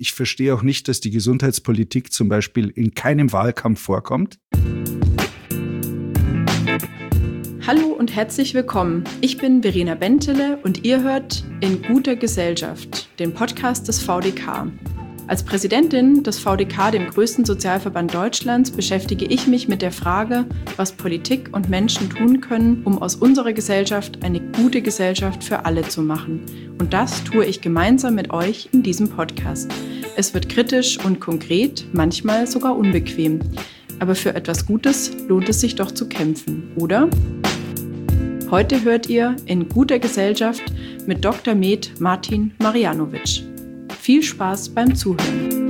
ich verstehe auch nicht, dass die Gesundheitspolitik zum Beispiel in keinem Wahlkampf vorkommt. Hallo und herzlich willkommen. Ich bin Verena Bentele und ihr hört In guter Gesellschaft, den Podcast des VDK. Als Präsidentin des VDK, dem größten Sozialverband Deutschlands, beschäftige ich mich mit der Frage, was Politik und Menschen tun können, um aus unserer Gesellschaft eine gute Gesellschaft für alle zu machen. Und das tue ich gemeinsam mit euch in diesem Podcast. Es wird kritisch und konkret, manchmal sogar unbequem. Aber für etwas Gutes lohnt es sich doch zu kämpfen, oder? Heute hört ihr In guter Gesellschaft mit Dr. Med Martin Marjanovic. Viel Spaß beim Zuhören.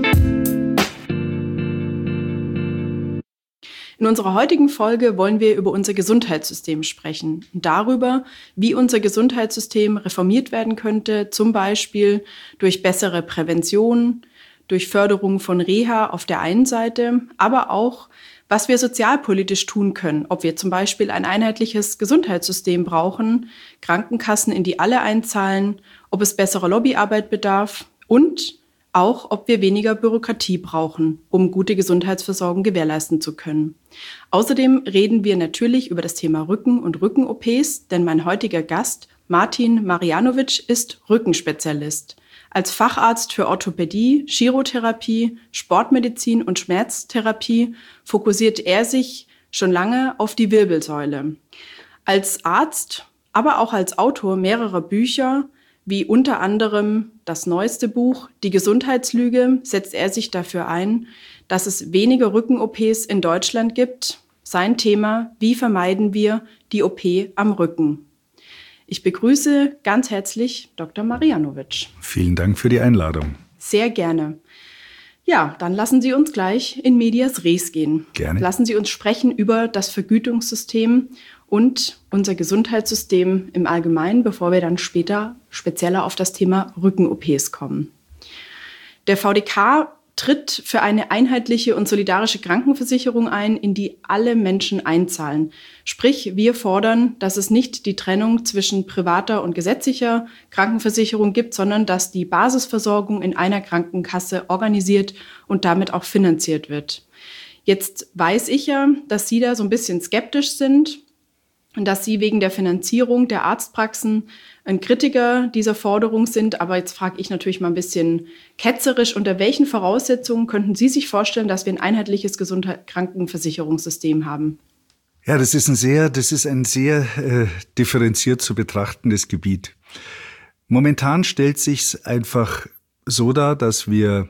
In unserer heutigen Folge wollen wir über unser Gesundheitssystem sprechen und darüber, wie unser Gesundheitssystem reformiert werden könnte, zum Beispiel durch bessere Prävention, durch Förderung von Reha auf der einen Seite, aber auch, was wir sozialpolitisch tun können, ob wir zum Beispiel ein einheitliches Gesundheitssystem brauchen, Krankenkassen, in die alle einzahlen, ob es bessere Lobbyarbeit bedarf und auch, ob wir weniger Bürokratie brauchen, um gute Gesundheitsversorgung gewährleisten zu können. Außerdem reden wir natürlich über das Thema Rücken- und Rücken-OPs, denn mein heutiger Gast, Martin Marjanovic, ist Rückenspezialist. Als Facharzt für Orthopädie, Chirotherapie, Sportmedizin und Schmerztherapie fokussiert er sich schon lange auf die Wirbelsäule. Als Arzt, aber auch als Autor mehrerer Bücher, wie unter anderem das neueste Buch Die Gesundheitslüge, setzt er sich dafür ein, dass es weniger Rücken-OPs in Deutschland gibt. Sein Thema: Wie vermeiden wir die OP am Rücken? Ich begrüße ganz herzlich Dr. Marjanovic. Vielen Dank für die Einladung. Sehr gerne. Ja, dann lassen Sie uns gleich in medias res gehen. Gerne. Lassen Sie uns sprechen über das Vergütungssystem und unser Gesundheitssystem im Allgemeinen, bevor wir dann später spezieller auf das Thema Rücken-OPs kommen. Der VDK tritt für eine einheitliche und solidarische Krankenversicherung ein, in die alle Menschen einzahlen. Sprich, wir fordern, dass es nicht die Trennung zwischen privater und gesetzlicher Krankenversicherung gibt, sondern dass die Basisversorgung in einer Krankenkasse organisiert und damit auch finanziert wird. Jetzt weiß ich ja, dass Sie da so ein bisschen skeptisch sind und dass Sie wegen der Finanzierung der Arztpraxen ein Kritiker dieser Forderung sind. Aber jetzt frage ich natürlich mal ein bisschen ketzerisch, unter welchen Voraussetzungen könnten Sie sich vorstellen, dass wir ein einheitliches Krankenversicherungssystem haben? Ja, das ist ein sehr differenziert zu betrachtendes Gebiet. Momentan stellt sich's einfach so dar, dass wir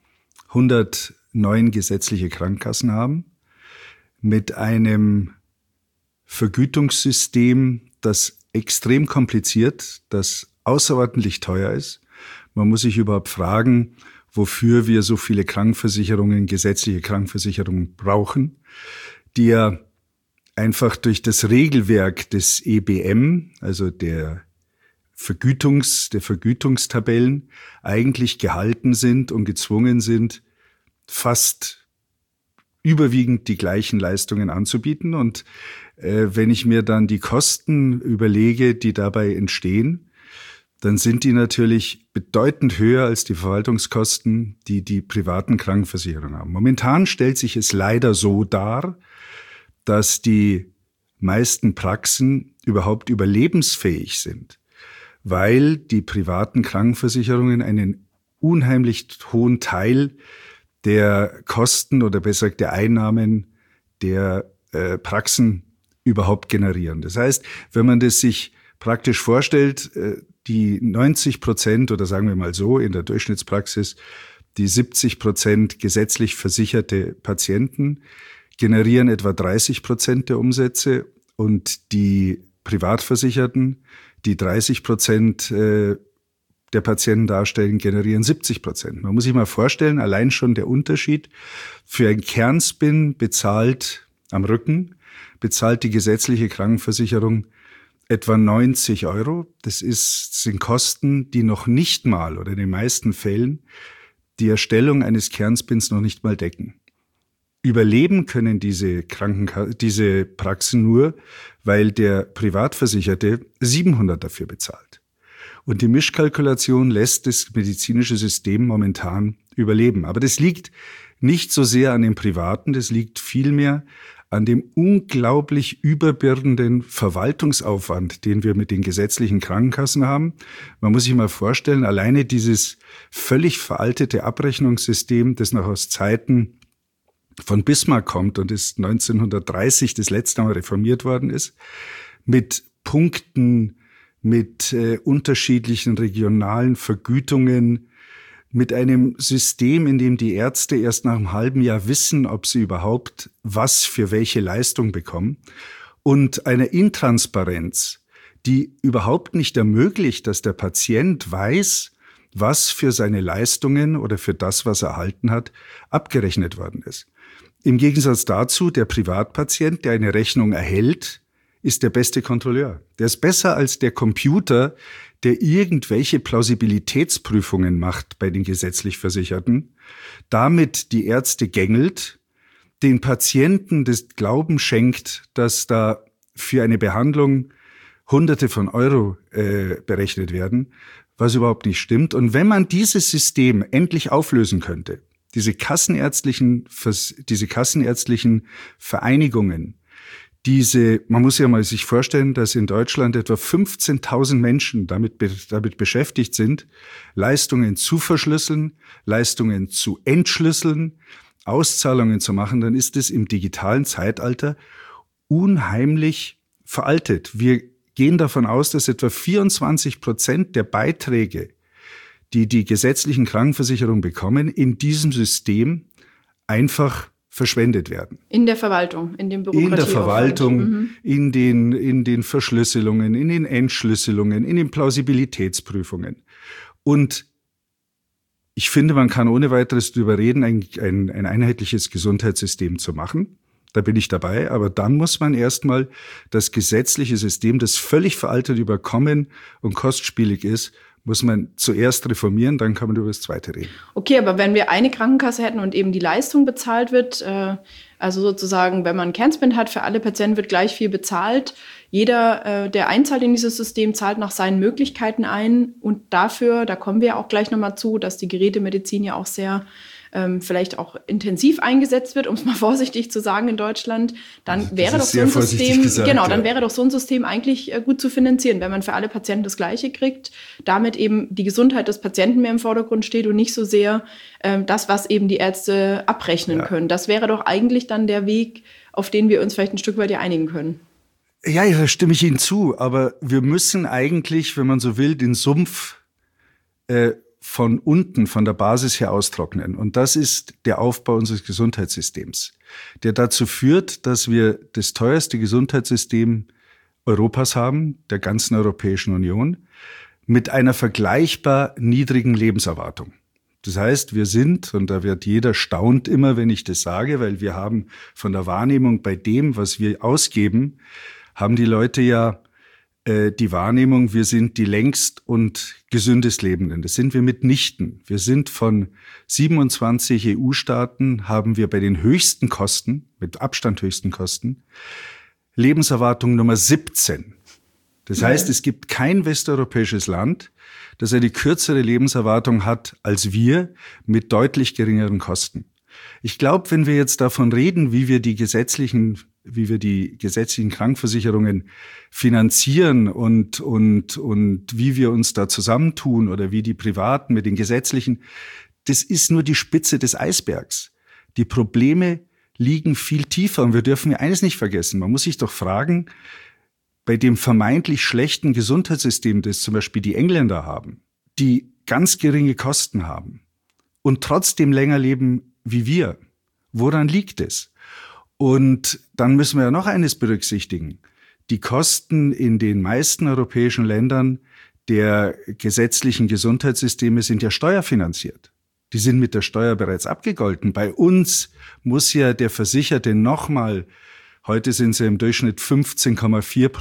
109 gesetzliche Krankenkassen haben mit einem Vergütungssystem, das extrem kompliziert, das außerordentlich teuer ist. Man muss sich überhaupt fragen, wofür wir so viele Krankenversicherungen, gesetzliche Krankenversicherungen brauchen, die ja einfach durch das Regelwerk des EBM, also der Vergütungstabellen, eigentlich gehalten sind und gezwungen sind, fast überwiegend die gleichen Leistungen anzubieten. Und wenn ich mir dann die Kosten überlege, die dabei entstehen, dann sind die natürlich bedeutend höher als die Verwaltungskosten, die die privaten Krankenversicherungen haben. Momentan stellt sich es leider so dar, dass die meisten Praxen überhaupt überlebensfähig sind, weil die privaten Krankenversicherungen einen unheimlich hohen Teil der Kosten oder besser gesagt der Einnahmen der Praxen überhaupt generieren. Das heißt, wenn man das sich praktisch vorstellt, die 90% oder sagen wir mal so in der Durchschnittspraxis, die 70% gesetzlich versicherte Patienten generieren etwa 30% der Umsätze und die Privatversicherten, die 30% der Patienten darstellen, generieren 70%. Man muss sich mal vorstellen, allein schon der Unterschied: für ein Kernspin am Rücken bezahlt die gesetzliche Krankenversicherung etwa 90 €. Das sind Kosten, die noch nicht mal oder in den meisten Fällen die Erstellung eines Kernspins noch nicht mal decken. Überleben können diese Praxen nur, weil der Privatversicherte 700 dafür bezahlt. Und die Mischkalkulation lässt das medizinische System momentan überleben. Aber das liegt nicht so sehr an den Privaten, das liegt vielmehr an dem unglaublich überbürdenden Verwaltungsaufwand, den wir mit den gesetzlichen Krankenkassen haben. Man muss sich mal vorstellen, alleine dieses völlig veraltete Abrechnungssystem, das noch aus Zeiten von Bismarck kommt und ist 1930 das letzte Mal reformiert worden ist, mit Punkten, mit unterschiedlichen regionalen Vergütungen, mit einem System, in dem die Ärzte erst nach einem halben Jahr wissen, ob sie überhaupt was für welche Leistung bekommen, und einer Intransparenz, die überhaupt nicht ermöglicht, dass der Patient weiß, was für seine Leistungen oder für das, was er erhalten hat, abgerechnet worden ist. Im Gegensatz dazu, der Privatpatient, der eine Rechnung erhält, ist der beste Kontrolleur. Der ist besser als der Computer, der irgendwelche Plausibilitätsprüfungen macht bei den gesetzlich Versicherten, damit die Ärzte gängelt, den Patienten das Glauben schenkt, dass da für eine Behandlung Hunderte von Euro berechnet werden, was überhaupt nicht stimmt. Und wenn man dieses System endlich auflösen könnte, diese kassenärztlichen Vereinigungen, man muss ja mal sich vorstellen, dass in Deutschland etwa 15.000 Menschen damit beschäftigt sind, Leistungen zu verschlüsseln, Leistungen zu entschlüsseln, Auszahlungen zu machen, dann ist es im digitalen Zeitalter unheimlich veraltet. Wir gehen davon aus, dass etwa 24% der Beiträge, die die gesetzlichen Krankenversicherungen bekommen, in diesem System einfach verschwendet werden. In der Verwaltung, in dem Bürokratieaufwand. In der Verwaltung, in den Verschlüsselungen, in den Entschlüsselungen, in den Plausibilitätsprüfungen. Und ich finde, man kann ohne weiteres darüber reden, ein einheitliches Gesundheitssystem zu machen. Da bin ich dabei. Aber dann muss man erstmal das gesetzliche System, das völlig veraltet, überkommen und kostspielig ist, muss man zuerst reformieren, dann kann man über das Zweite reden. Okay, aber wenn wir eine Krankenkasse hätten und eben die Leistung bezahlt wird, also sozusagen, wenn man ein Kernspend hat, für alle Patienten wird gleich viel bezahlt. Jeder, der einzahlt in dieses System, zahlt nach seinen Möglichkeiten ein. Und dafür, da kommen wir auch gleich nochmal zu, dass die Gerätemedizin ja auch sehr vielleicht auch intensiv eingesetzt wird, um es mal vorsichtig zu sagen in Deutschland, dann wäre doch so ein System, dann wäre doch so ein System eigentlich gut zu finanzieren, wenn man für alle Patienten das Gleiche kriegt, damit eben die Gesundheit des Patienten mehr im Vordergrund steht und nicht so sehr das, was eben die Ärzte abrechnen können. Das wäre doch eigentlich dann der Weg, auf den wir uns vielleicht ein Stück weit einigen können. Ja, da stimme ich Ihnen zu, aber wir müssen eigentlich, wenn man so will, den Sumpf von unten, von der Basis her austrocknen. Und das ist der Aufbau unseres Gesundheitssystems, der dazu führt, dass wir das teuerste Gesundheitssystem Europas haben, der ganzen Europäischen Union, mit einer vergleichbar niedrigen Lebenserwartung. Das heißt, wir sind, und da wird jeder staunt immer, wenn ich das sage, weil wir haben von der Wahrnehmung bei dem, was wir ausgeben, haben die Leute ja die Wahrnehmung, wir sind die längst und gesündest Lebenden. Das sind wir mitnichten. Wir sind von 27 EU-Staaten, haben wir bei den höchsten Kosten, mit Abstand höchsten Kosten, Lebenserwartung Nummer 17. Das heißt, es gibt kein westeuropäisches Land, das eine kürzere Lebenserwartung hat als wir mit deutlich geringeren Kosten. Ich glaube, wenn wir jetzt davon reden, wie wir die gesetzlichen Krankenversicherungen finanzieren und wie wir uns da zusammentun oder wie die Privaten mit den gesetzlichen, das ist nur die Spitze des Eisbergs. Die Probleme liegen viel tiefer und wir dürfen eines nicht vergessen. Man muss sich doch fragen, bei dem vermeintlich schlechten Gesundheitssystem, das zum Beispiel die Engländer haben, die ganz geringe Kosten haben und trotzdem länger leben wie wir, woran liegt es? Und dann müssen wir ja noch eines berücksichtigen. Die Kosten in den meisten europäischen Ländern der gesetzlichen Gesundheitssysteme sind ja steuerfinanziert. Die sind mit der Steuer bereits abgegolten. Bei uns muss ja der Versicherte nochmal, heute sind sie im Durchschnitt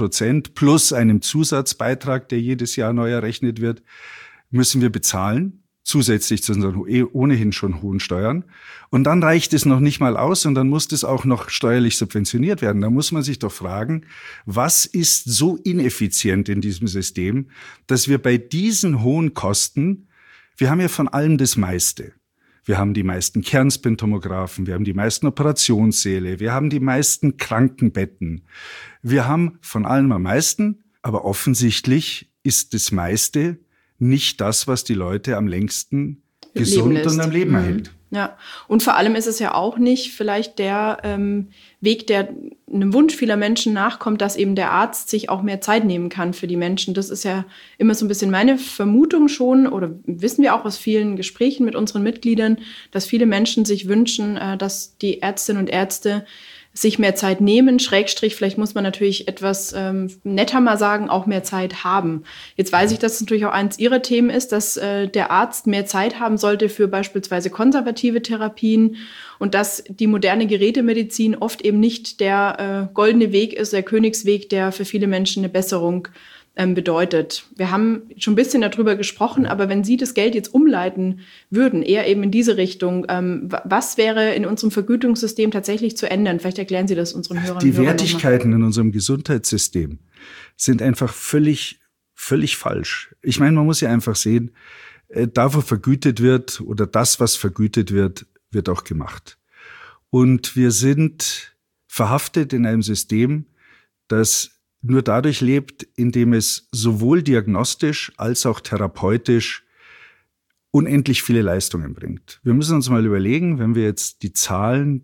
15,4% plus einem Zusatzbeitrag, der jedes Jahr neu errechnet wird, müssen wir bezahlen. zusätzlich zu unseren ohnehin schon hohen Steuern. Und dann reicht es noch nicht mal aus und dann muss das auch noch steuerlich subventioniert werden. Da muss man sich doch fragen, was ist so ineffizient in diesem System, dass wir bei diesen hohen Kosten, wir haben ja von allem das meiste. Wir haben die meisten Kernspintomographen, wir haben die meisten Operationssäle, wir haben die meisten Krankenbetten. Wir haben von allem am meisten, aber offensichtlich ist das meiste nicht das, was die Leute am längsten gesund und am Leben erhält. Ja, und vor allem ist es ja auch nicht vielleicht der Weg, der einem Wunsch vieler Menschen nachkommt, dass eben der Arzt sich auch mehr Zeit nehmen kann für die Menschen. Das ist ja immer so ein bisschen meine Vermutung schon, oder wissen wir auch aus vielen Gesprächen mit unseren Mitgliedern, dass viele Menschen sich wünschen, dass die Ärztinnen und Ärzte sich mehr Zeit nehmen, Schrägstrich, vielleicht muss man natürlich etwas netter mal sagen, auch mehr Zeit haben. Jetzt weiß ich, dass es natürlich auch eins Ihrer Themen ist, dass der Arzt mehr Zeit haben sollte für beispielsweise konservative Therapien und dass die moderne Gerätemedizin oft eben nicht der goldene Weg ist, der Königsweg, der für viele Menschen eine Besserung bedeutet. Wir haben schon ein bisschen darüber gesprochen, aber wenn Sie das Geld jetzt umleiten würden, eher eben in diese Richtung, was wäre in unserem Vergütungssystem tatsächlich zu ändern? Vielleicht erklären Sie das unseren Hörern. Die Wertigkeiten in unserem Gesundheitssystem sind einfach völlig falsch. Ich meine, man muss ja einfach sehen, da wo vergütet wird oder das, was vergütet wird, wird auch gemacht. Und wir sind verhaftet in einem System, das nur dadurch lebt, indem es sowohl diagnostisch als auch therapeutisch unendlich viele Leistungen bringt. Wir müssen uns mal überlegen, wenn wir jetzt die Zahlen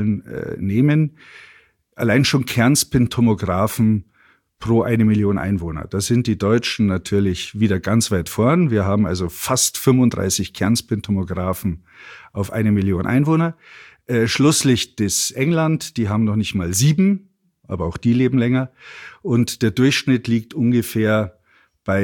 nehmen, allein schon Kernspintomographen pro 1 Million Einwohner. Da sind die Deutschen natürlich wieder ganz weit vorn. Wir haben also fast 35 Kernspintomographen auf 1 Million Einwohner. Schlusslicht ist England, die haben noch nicht mal 7. Aber auch die leben länger. Und der Durchschnitt liegt ungefähr bei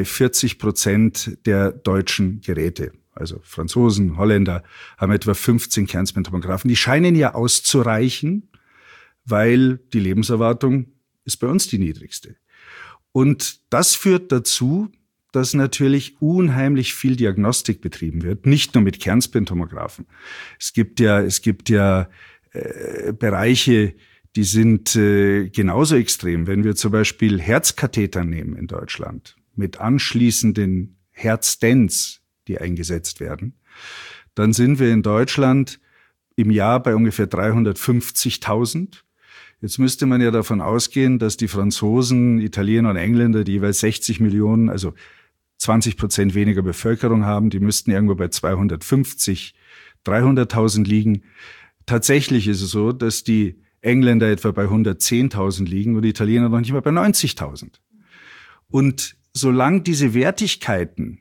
40% der deutschen Geräte. Also Franzosen, Holländer haben etwa 15 Kernspintomographen. Die scheinen ja auszureichen, weil die Lebenserwartung ist bei uns die niedrigste. Und das führt dazu, dass natürlich unheimlich viel Diagnostik betrieben wird. Nicht nur mit Kernspintomographen. Es gibt ja Bereiche, die sind genauso extrem. Wenn wir zum Beispiel Herzkatheter nehmen in Deutschland, mit anschließenden Herzstents, die eingesetzt werden, dann sind wir in Deutschland im Jahr bei ungefähr 350.000. Jetzt müsste man ja davon ausgehen, dass die Franzosen, Italiener und Engländer, die jeweils 60 Millionen, also 20% weniger Bevölkerung haben, die müssten irgendwo bei 250, 300.000 liegen. Tatsächlich ist es so, dass die Engländer etwa bei 110.000 liegen und die Italiener noch nicht mal bei 90.000. Und solange diese Wertigkeiten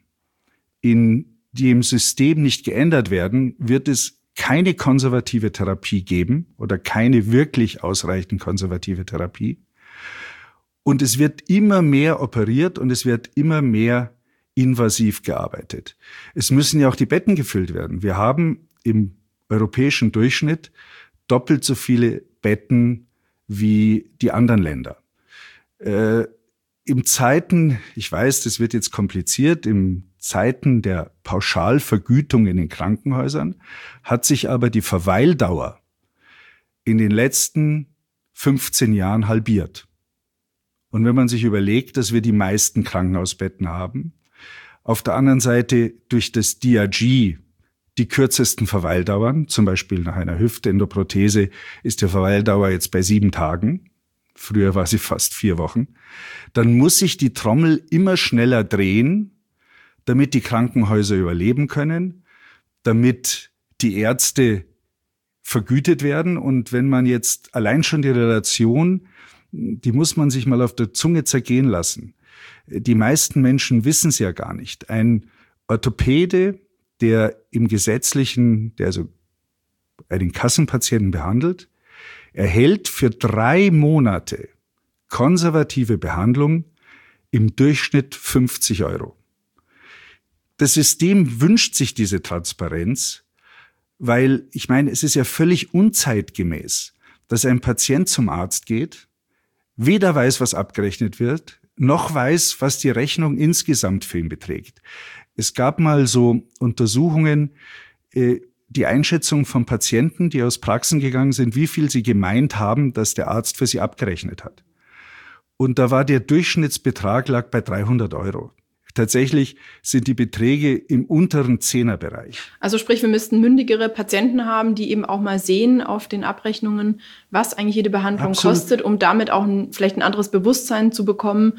in dem System nicht geändert werden, wird es keine konservative Therapie geben oder keine wirklich ausreichend konservative Therapie. Und es wird immer mehr operiert und es wird immer mehr invasiv gearbeitet. Es müssen ja auch die Betten gefüllt werden. Wir haben im europäischen Durchschnitt doppelt so viele Betten wie die anderen Länder. Ich weiß, das wird jetzt kompliziert, in Zeiten der Pauschalvergütung in den Krankenhäusern hat sich aber die Verweildauer in den letzten 15 Jahren halbiert. Und wenn man sich überlegt, dass wir die meisten Krankenhausbetten haben, auf der anderen Seite durch das DRG die kürzesten Verweildauern, zum Beispiel nach einer Hüftendoprothese ist die Verweildauer jetzt bei 7 Tagen. Früher war sie fast 4 Wochen. Dann muss sich die Trommel immer schneller drehen, damit die Krankenhäuser überleben können, damit die Ärzte vergütet werden. Und wenn man jetzt allein schon die Relation, die muss man sich mal auf der Zunge zergehen lassen. Die meisten Menschen wissen es ja gar nicht. Ein Orthopäde, der also einen Kassenpatienten behandelt, erhält für 3 Monate konservative Behandlung im Durchschnitt 50 €. Das System wünscht sich diese Transparenz, weil, ich meine, es ist ja völlig unzeitgemäß, dass ein Patient zum Arzt geht, weder weiß, was abgerechnet wird, noch weiß, was die Rechnung insgesamt für ihn beträgt. Es gab mal so Untersuchungen, die Einschätzung von Patienten, die aus Praxen gegangen sind, wie viel sie gemeint haben, dass der Arzt für sie abgerechnet hat. Und da war der Durchschnittsbetrag lag bei 300 €. Tatsächlich sind die Beträge im unteren Zehnerbereich. Also sprich, wir müssten mündigere Patienten haben, die eben auch mal sehen auf den Abrechnungen, was eigentlich jede Behandlung kostet, um damit auch vielleicht ein anderes Bewusstsein zu bekommen.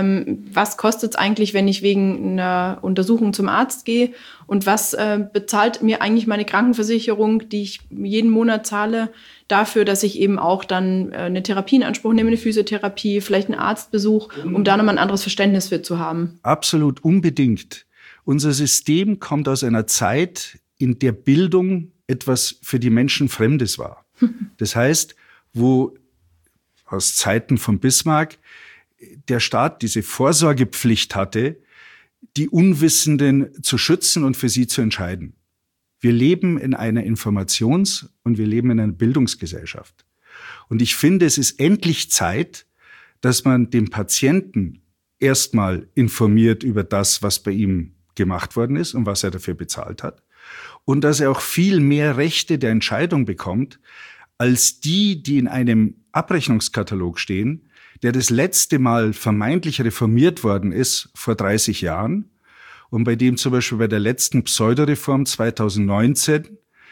Was kostet es eigentlich, wenn ich wegen einer Untersuchung zum Arzt gehe? Und was bezahlt mir eigentlich meine Krankenversicherung, die ich jeden Monat zahle, dafür, dass ich eben auch dann eine Therapie in Anspruch nehme, eine Physiotherapie, vielleicht einen Arztbesuch, um da nochmal ein anderes Verständnis für zu haben? Absolut, unbedingt. Unser System kommt aus einer Zeit, in der Bildung etwas für die Menschen Fremdes war. Das heißt, wo aus Zeiten von Bismarck der Staat diese Vorsorgepflicht hatte, die Unwissenden zu schützen und für sie zu entscheiden. Wir leben in einer Informations- und wir leben in einer Bildungsgesellschaft. Und ich finde, es ist endlich Zeit, dass man den Patienten erstmal informiert über das, was bei ihm gemacht worden ist und was er dafür bezahlt hat. Und dass er auch viel mehr Rechte der Entscheidung bekommt, als die in einem Abrechnungskatalog stehen, der das letzte Mal vermeintlich reformiert worden ist vor 30 Jahren. Und bei dem zum Beispiel bei der letzten Pseudoreform 2019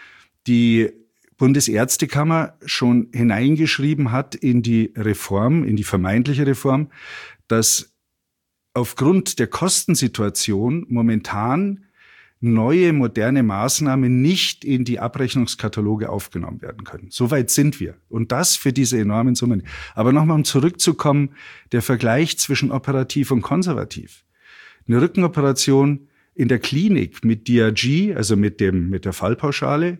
die Bundesärztekammer schon hineingeschrieben hat in die Reform, in die vermeintliche Reform, dass aufgrund der Kostensituation momentan neue, moderne Maßnahmen nicht in die Abrechnungskataloge aufgenommen werden können. Soweit sind wir. Und das für diese enormen Summen. Aber nochmal, um zurückzukommen, der Vergleich zwischen operativ und konservativ. Eine Rückenoperation in der Klinik mit DRG, also mit der Fallpauschale,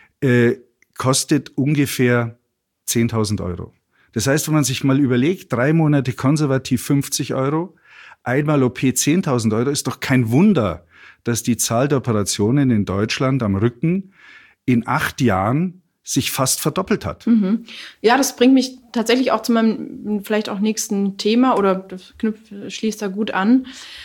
kostet ungefähr 10.000 €. Das heißt, wenn man sich mal überlegt, 3 Monate konservativ 50 €, einmal OP 10.000 €, ist doch kein Wunder, dass die Zahl der Operationen in Deutschland am Rücken in 8 Jahren sich fast verdoppelt hat. Mhm. Ja, das bringt mich tatsächlich auch zu meinem vielleicht auch nächsten Thema oder das schließt da gut an.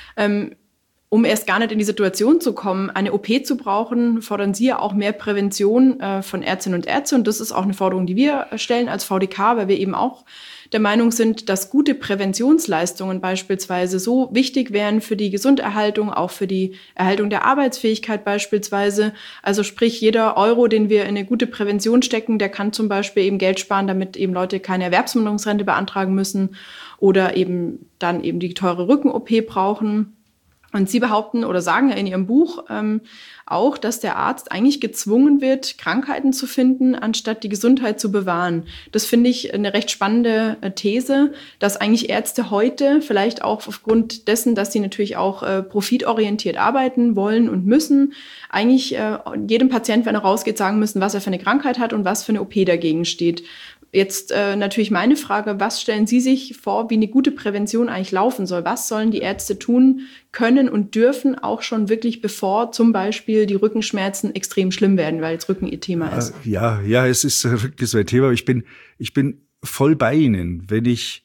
Um erst gar nicht in die Situation zu kommen, eine OP zu brauchen, fordern Sie ja auch mehr Prävention von Ärztinnen und Ärzten. Und das ist auch eine Forderung, die wir stellen als VDK, weil wir eben auch der Meinung sind, dass gute Präventionsleistungen beispielsweise so wichtig wären für die Gesunderhaltung, auch für die Erhaltung der Arbeitsfähigkeit beispielsweise. Also sprich, jeder Euro, den wir in eine gute Prävention stecken, der kann zum Beispiel eben Geld sparen, damit eben Leute keine Erwerbsminderungsrente beantragen müssen oder eben dann eben die teure Rücken-OP brauchen. Und Sie behaupten oder sagen ja in Ihrem Buch auch, dass der Arzt eigentlich gezwungen wird, Krankheiten zu finden, anstatt die Gesundheit zu bewahren. Das finde ich eine recht spannende These, dass eigentlich Ärzte heute, vielleicht auch aufgrund dessen, dass sie natürlich auch profitorientiert arbeiten wollen und müssen, eigentlich jedem Patient, wenn er rausgeht, sagen müssen, was er für eine Krankheit hat und was für eine OP dagegen steht. Jetzt natürlich meine Frage, was stellen Sie sich vor, wie eine gute Prävention eigentlich laufen soll? Was sollen die Ärzte tun können und dürfen, auch schon wirklich bevor zum Beispiel die Rückenschmerzen extrem schlimm werden, weil jetzt Rücken ihr Thema ist? Ja, es ist Rücken ist ein Thema, aber ich bin voll bei Ihnen. Wenn ich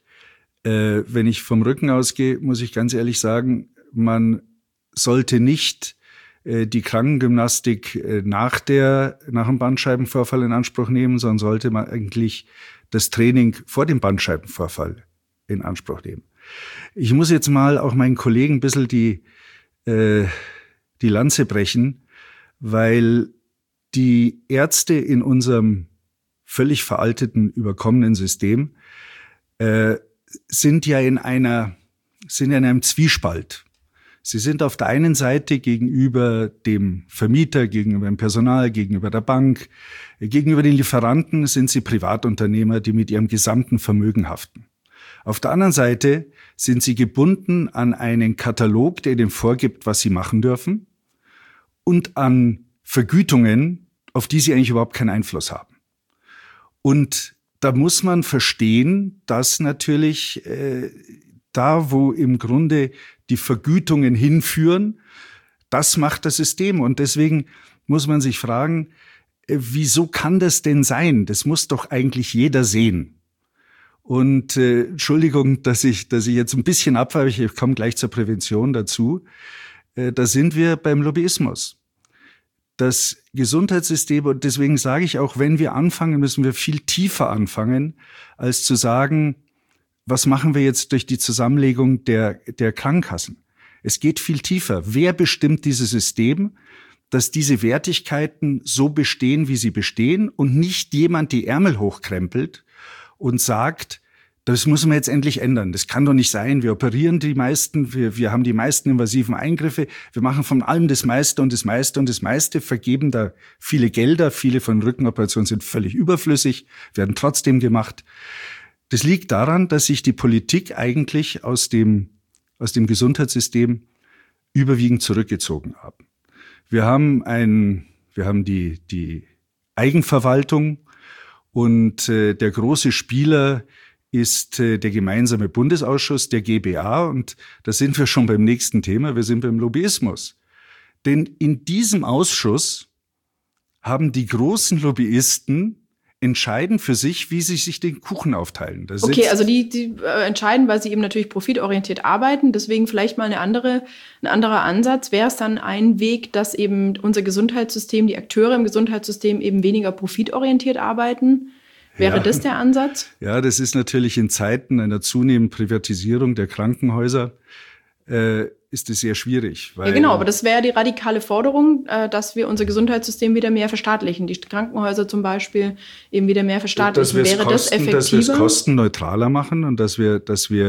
vom Rücken ausgehe, muss ich ganz ehrlich sagen, man sollte nicht die Krankengymnastik nach dem Bandscheibenvorfall in Anspruch nehmen, sondern sollte man eigentlich das Training vor dem Bandscheibenvorfall in Anspruch nehmen. Ich muss jetzt mal auch meinen Kollegen ein bisschen die Lanze brechen, weil die Ärzte in unserem völlig veralteten, überkommenen System sind ja in einem Zwiespalt. Sie sind auf der einen Seite gegenüber dem Vermieter, gegenüber dem Personal, gegenüber der Bank, gegenüber den Lieferanten sind sie Privatunternehmer, die mit ihrem gesamten Vermögen haften. Auf der anderen Seite sind sie gebunden an einen Katalog, der ihnen vorgibt, was sie machen dürfen, und an Vergütungen, auf die sie eigentlich überhaupt keinen Einfluss haben. Und da muss man verstehen, dass natürlich da, wo im Grunde die Vergütungen hinführen, das macht das System. Und deswegen muss man sich fragen, wieso kann das denn sein? Das muss doch eigentlich jeder sehen. Und Entschuldigung, dass ich jetzt ein bisschen abweiche, ich komme gleich zur Prävention dazu. da sind wir beim Lobbyismus. Das Gesundheitssystem, und deswegen sage ich auch, wenn wir anfangen, müssen wir viel tiefer anfangen, als zu sagen, was machen wir jetzt durch die Zusammenlegung der Krankenkassen? Es geht viel tiefer. Wer bestimmt dieses System, dass diese Wertigkeiten so bestehen, wie sie bestehen und nicht jemand die Ärmel hochkrempelt und sagt, das müssen wir jetzt endlich ändern. Das kann doch nicht sein. Wir operieren die meisten, wir haben die meisten invasiven Eingriffe, wir machen von allem das meiste und das meiste und das meiste, vergeben da viele Gelder, viele von Rückenoperationen sind völlig überflüssig, werden trotzdem gemacht. Das liegt daran, dass sich die Politik eigentlich aus dem Gesundheitssystem überwiegend zurückgezogen hat. Wir haben die Eigenverwaltung und der große Spieler ist der gemeinsame Bundesausschuss, der GBA. Und da sind wir schon beim nächsten Thema, wir sind beim Lobbyismus. Denn in diesem Ausschuss haben die großen Lobbyisten entscheiden für sich, wie sie sich den Kuchen aufteilen. Okay, also die entscheiden, weil sie eben natürlich profitorientiert arbeiten. Deswegen vielleicht mal ein anderer Ansatz. Wäre es dann ein Weg, dass eben unser Gesundheitssystem, die Akteure im Gesundheitssystem eben weniger profitorientiert arbeiten? Wäre das der Ansatz? Ja, das ist natürlich in Zeiten einer zunehmenden Privatisierung der Krankenhäuser ist es sehr schwierig. Ja, genau, aber das wäre die radikale Forderung, dass wir unser Gesundheitssystem wieder mehr verstaatlichen. Die Krankenhäuser zum Beispiel eben wieder mehr verstaatlichen. Wäre das effektiver? Dass wir es kostenneutraler machen und dass wir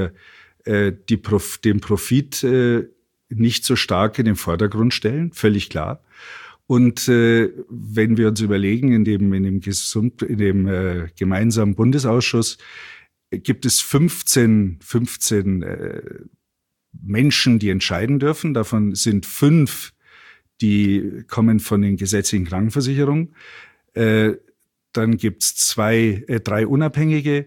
den Profit nicht so stark in den Vordergrund stellen, völlig klar. Und wenn wir uns überlegen, in dem gemeinsamen Bundesausschuss gibt es 15 Menschen, die entscheiden dürfen. Davon sind 5, die kommen von den gesetzlichen Krankenversicherungen. Dann gibt's 3 Unabhängige.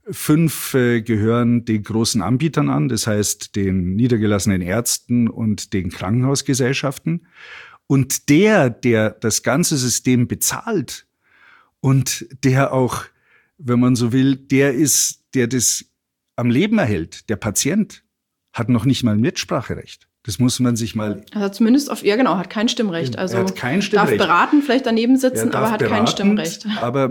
5 gehören den großen Anbietern an, das heißt den niedergelassenen Ärzten und den Krankenhausgesellschaften. Und der das ganze System bezahlt und der auch, wenn man so will, der das am Leben erhält, der Patient, hat noch nicht mal ein Mitspracherecht. Das muss man sich mal... Also zumindest hat kein Stimmrecht. Also er hat kein Stimmrecht. Darf beraten, vielleicht daneben sitzen, aber hat kein Stimmrecht. Aber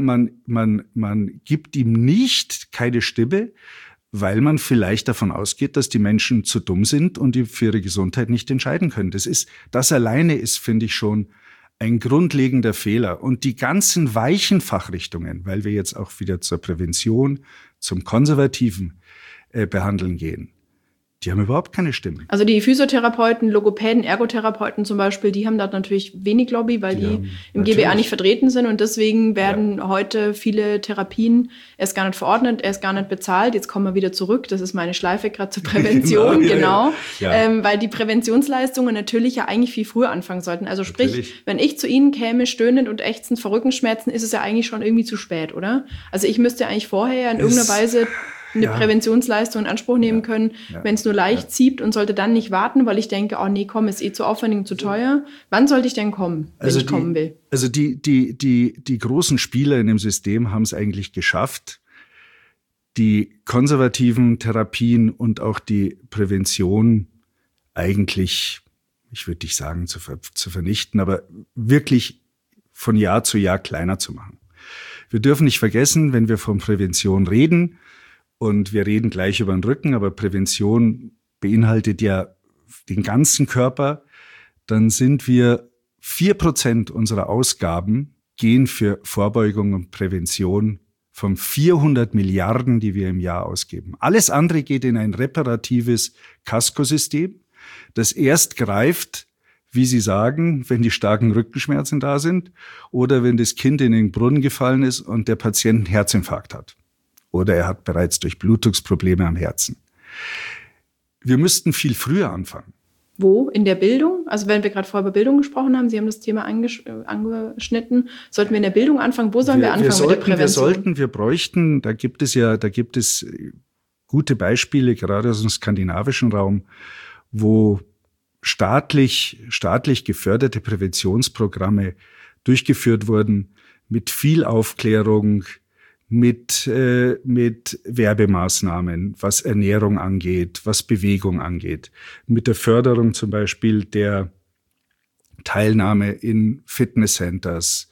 man gibt ihm nicht keine Stimme, weil man vielleicht davon ausgeht, dass die Menschen zu dumm sind und die für ihre Gesundheit nicht entscheiden können. Das alleine ist, finde ich, schon ein grundlegender Fehler. Und die ganzen weichen Fachrichtungen, weil wir jetzt auch wieder zur Prävention, zum konservativen Behandeln gehen, die haben überhaupt keine Stimme. Also die Physiotherapeuten, Logopäden, Ergotherapeuten zum Beispiel, die haben da natürlich wenig Lobby, weil die im GBA nicht vertreten sind. Und deswegen werden heute viele Therapien erst gar nicht verordnet, erst gar nicht bezahlt. Jetzt kommen wir wieder zurück. Das ist meine Schleife gerade zur Prävention. Genau. Ja. Weil die Präventionsleistungen natürlich ja eigentlich viel früher anfangen sollten. Also sprich, wenn ich zu Ihnen käme, stöhnend und ächzend vor Rückenschmerzen, ist es ja eigentlich schon irgendwie zu spät, oder? Also ich müsste eigentlich vorher in irgendeiner Weise eine Präventionsleistung in Anspruch nehmen können, wenn es nur leicht zieht und sollte dann nicht warten, weil ich denke, oh nee, komm, ist zu aufwendig und zu teuer. Wann sollte ich denn kommen, wenn ich kommen will? Also die großen Spieler in dem System haben es eigentlich geschafft, die konservativen Therapien und auch die Prävention eigentlich, ich würde nicht sagen zu vernichten, aber wirklich von Jahr zu Jahr kleiner zu machen. Wir dürfen nicht vergessen, wenn wir von Prävention reden, und wir reden gleich über den Rücken, aber Prävention beinhaltet ja den ganzen Körper. Dann sind wir 4% unserer Ausgaben gehen für Vorbeugung und Prävention von 400 Milliarden, die wir im Jahr ausgeben. Alles andere geht in ein reparatives Kaskosystem, das erst greift, wie Sie sagen, wenn die starken Rückenschmerzen da sind oder wenn das Kind in den Brunnen gefallen ist und der Patient einen Herzinfarkt hat. Oder er hat bereits Durchblutungsprobleme am Herzen. Wir müssten viel früher anfangen. Wo? In der Bildung? Also wenn wir gerade vorher über Bildung gesprochen haben, Sie haben das Thema angeschnitten. Sollten wir in der Bildung anfangen? Wo sollen wir anfangen mit der Prävention? Wir bräuchten, da gibt es gute Beispiele, gerade aus dem skandinavischen Raum, wo staatlich geförderte Präventionsprogramme durchgeführt wurden mit viel Aufklärung, mit Werbemaßnahmen, was Ernährung angeht, was Bewegung angeht, mit der Förderung zum Beispiel der Teilnahme in Fitnesscenters,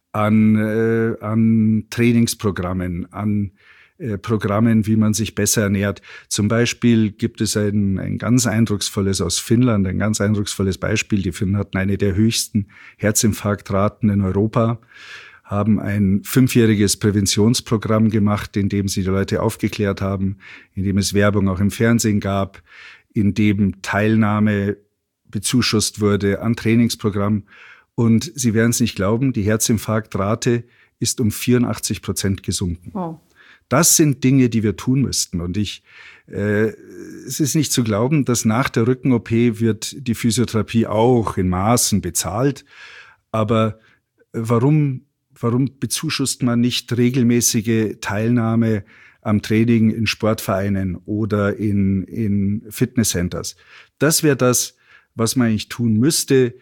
an Trainingsprogrammen, an Programmen, wie man sich besser ernährt. Zum Beispiel gibt es ein ganz eindrucksvolles aus Finnland, ein ganz eindrucksvolles Beispiel. Die Finnen hatten eine der höchsten Herzinfarktraten in Europa, haben ein 5-jähriges Präventionsprogramm gemacht, in dem sie die Leute aufgeklärt haben, in dem es Werbung auch im Fernsehen gab, in dem Teilnahme bezuschusst wurde an Trainingsprogramm. Und Sie werden es nicht glauben, die Herzinfarktrate ist um 84% gesunken. Wow. Das sind Dinge, die wir tun müssten. Und es ist nicht zu glauben, dass nach der Rücken-OP wird die Physiotherapie auch in Maßen bezahlt. Aber warum bezuschusst man nicht regelmäßige Teilnahme am Training in Sportvereinen oder in Fitnesscenters? Das wäre das, was man eigentlich tun müsste.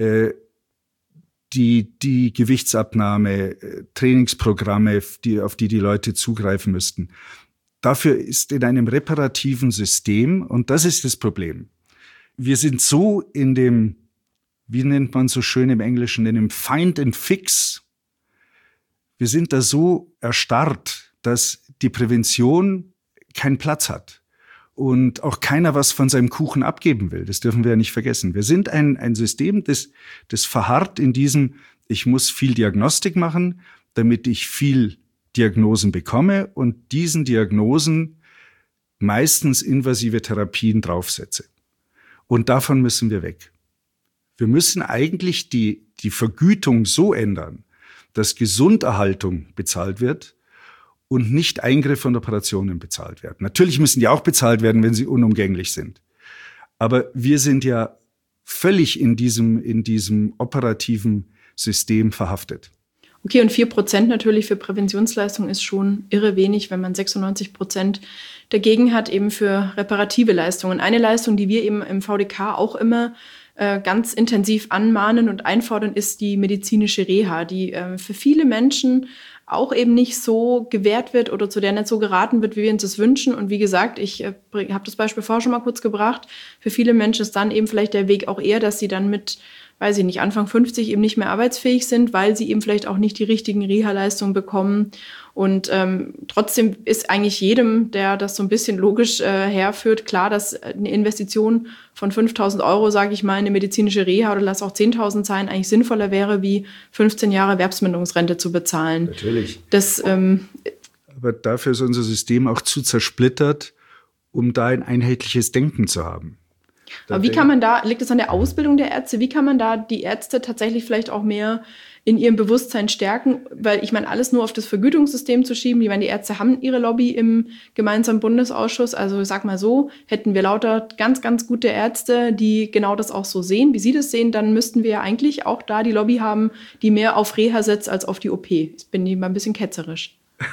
Die Gewichtsabnahme, Trainingsprogramme, auf die Leute zugreifen müssten. Dafür ist in einem reparativen System, und das ist das Problem. Wir sind so in dem, wie nennt man so schön im Englischen, in dem Find and Fix. Wir sind da so erstarrt, dass die Prävention keinen Platz hat und auch keiner was von seinem Kuchen abgeben will. Das dürfen wir ja nicht vergessen. Wir sind ein System, das verharrt in diesem, ich muss viel Diagnostik machen, damit ich viel Diagnosen bekomme und diesen Diagnosen meistens invasive Therapien draufsetze. Und davon müssen wir weg. Wir müssen eigentlich die Vergütung so ändern, dass Gesunderhaltung bezahlt wird und nicht Eingriffe und Operationen bezahlt werden. Natürlich müssen die auch bezahlt werden, wenn sie unumgänglich sind. Aber wir sind ja völlig in diesem operativen System verhaftet. Okay, und 4% natürlich für Präventionsleistung ist schon irre wenig, wenn man 96% dagegen hat, eben für reparative Leistungen. Eine Leistung, die wir eben im VDK auch immer ganz intensiv anmahnen und einfordern, ist die medizinische Reha, die für viele Menschen auch eben nicht so gewährt wird oder zu der nicht so geraten wird, wie wir uns das wünschen. Und wie gesagt, ich habe das Beispiel vorher schon mal kurz gebracht. Für viele Menschen ist dann eben vielleicht der Weg auch eher, dass sie dann mit, weiß ich nicht, Anfang 50 eben nicht mehr arbeitsfähig sind, weil sie eben vielleicht auch nicht die richtigen Reha-Leistungen bekommen. Und trotzdem ist eigentlich jedem, der das so ein bisschen logisch herführt, klar, dass eine Investition von 5.000 €, sage ich mal, in eine medizinische Reha oder lass auch 10.000 sein, eigentlich sinnvoller wäre, wie 15 Jahre Erwerbsminderungsrente zu bezahlen. Natürlich. Aber dafür ist unser System auch zu zersplittert, um da ein einheitliches Denken zu haben. Aber wie kann man da, liegt es an der Ausbildung der Ärzte, wie kann man da die Ärzte tatsächlich vielleicht auch mehr in ihrem Bewusstsein stärken? Weil ich meine, alles nur auf das Vergütungssystem zu schieben, ich meine, die Ärzte haben ihre Lobby im gemeinsamen Bundesausschuss, also ich sag mal so, hätten wir lauter ganz, ganz gute Ärzte, die genau das auch so sehen, wie sie das sehen, dann müssten wir ja eigentlich auch da die Lobby haben, die mehr auf Reha setzt als auf die OP. Jetzt bin ich mal ein bisschen ketzerisch.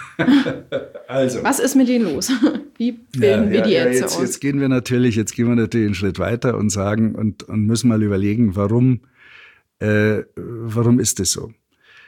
Also. Was ist mit denen los? Wie bilden wir die Ärzte aus? Jetzt gehen wir natürlich einen Schritt weiter und sagen und müssen mal überlegen, warum ist das so?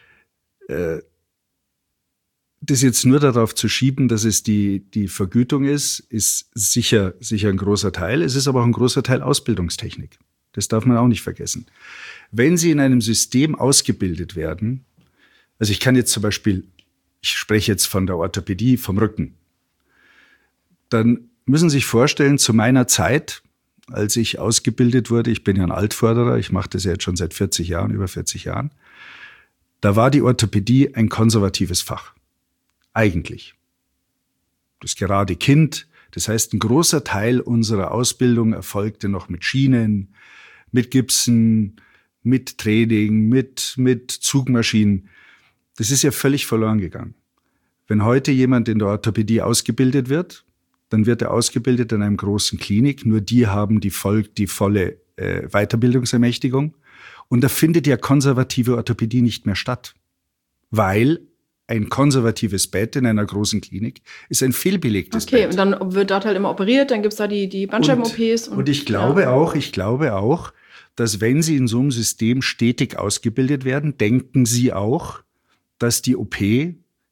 Das jetzt nur darauf zu schieben, dass es die Vergütung ist sicher ein großer Teil. Es ist aber auch ein großer Teil Ausbildungstechnik. Das darf man auch nicht vergessen. Wenn Sie in einem System ausgebildet werden, also ich kann jetzt zum Beispiel, ich spreche jetzt von der Orthopädie, vom Rücken, dann müssen Sie sich vorstellen, zu meiner Zeit, als ich ausgebildet wurde, ich bin ja ein Altvörderer, ich mache das ja jetzt schon seit über 40 Jahren, da war die Orthopädie ein konservatives Fach. Eigentlich. Das gerade Kind, das heißt, ein großer Teil unserer Ausbildung erfolgte noch mit Schienen, mit Gipsen, mit Training, mit Zugmaschinen. Das ist ja völlig verloren gegangen. Wenn heute jemand in der Orthopädie ausgebildet wird, dann wird er ausgebildet in einem großen Klinik. Nur die haben die volle Weiterbildungsermächtigung. Und da findet ja konservative Orthopädie nicht mehr statt. Weil ein konservatives Bett in einer großen Klinik ist ein fehlbelegtes Bett. Okay, und dann wird dort halt immer operiert, dann gibt's da die Bandscheiben-OPs. Und ich glaube auch, dass wenn Sie in so einem System stetig ausgebildet werden, denken Sie auch, dass die OP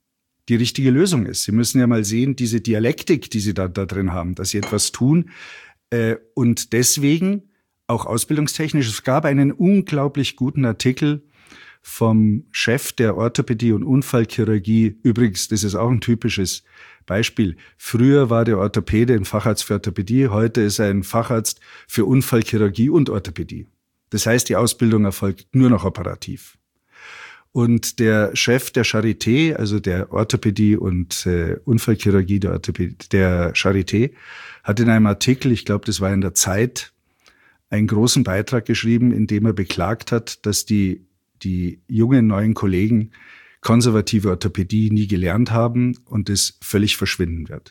die richtige Lösung ist. Sie müssen ja mal sehen, diese Dialektik, die Sie da drin haben, dass Sie etwas tun. Und deswegen auch ausbildungstechnisch, es gab einen unglaublich guten Artikel vom Chef der Orthopädie und Unfallchirurgie. Übrigens, das ist auch ein typisches Beispiel. Früher war der Orthopäde ein Facharzt für Orthopädie, heute ist er ein Facharzt für Unfallchirurgie und Orthopädie. Das heißt, die Ausbildung erfolgt nur noch operativ. Und der Chef der Charité, also der Orthopädie und Unfallchirurgie der Charité, hat in einem Artikel, ich glaube, das war in der Zeit, einen großen Beitrag geschrieben, in dem er beklagt hat, dass die jungen neuen Kollegen konservative Orthopädie nie gelernt haben und es völlig verschwinden wird.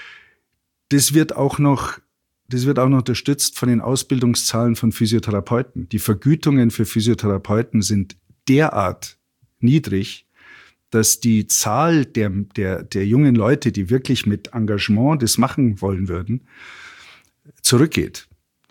Das wird auch noch unterstützt von den Ausbildungszahlen von Physiotherapeuten. Die Vergütungen für Physiotherapeuten sind derart niedrig, dass die Zahl der jungen Leute, die wirklich mit Engagement das machen wollen würden, zurückgeht.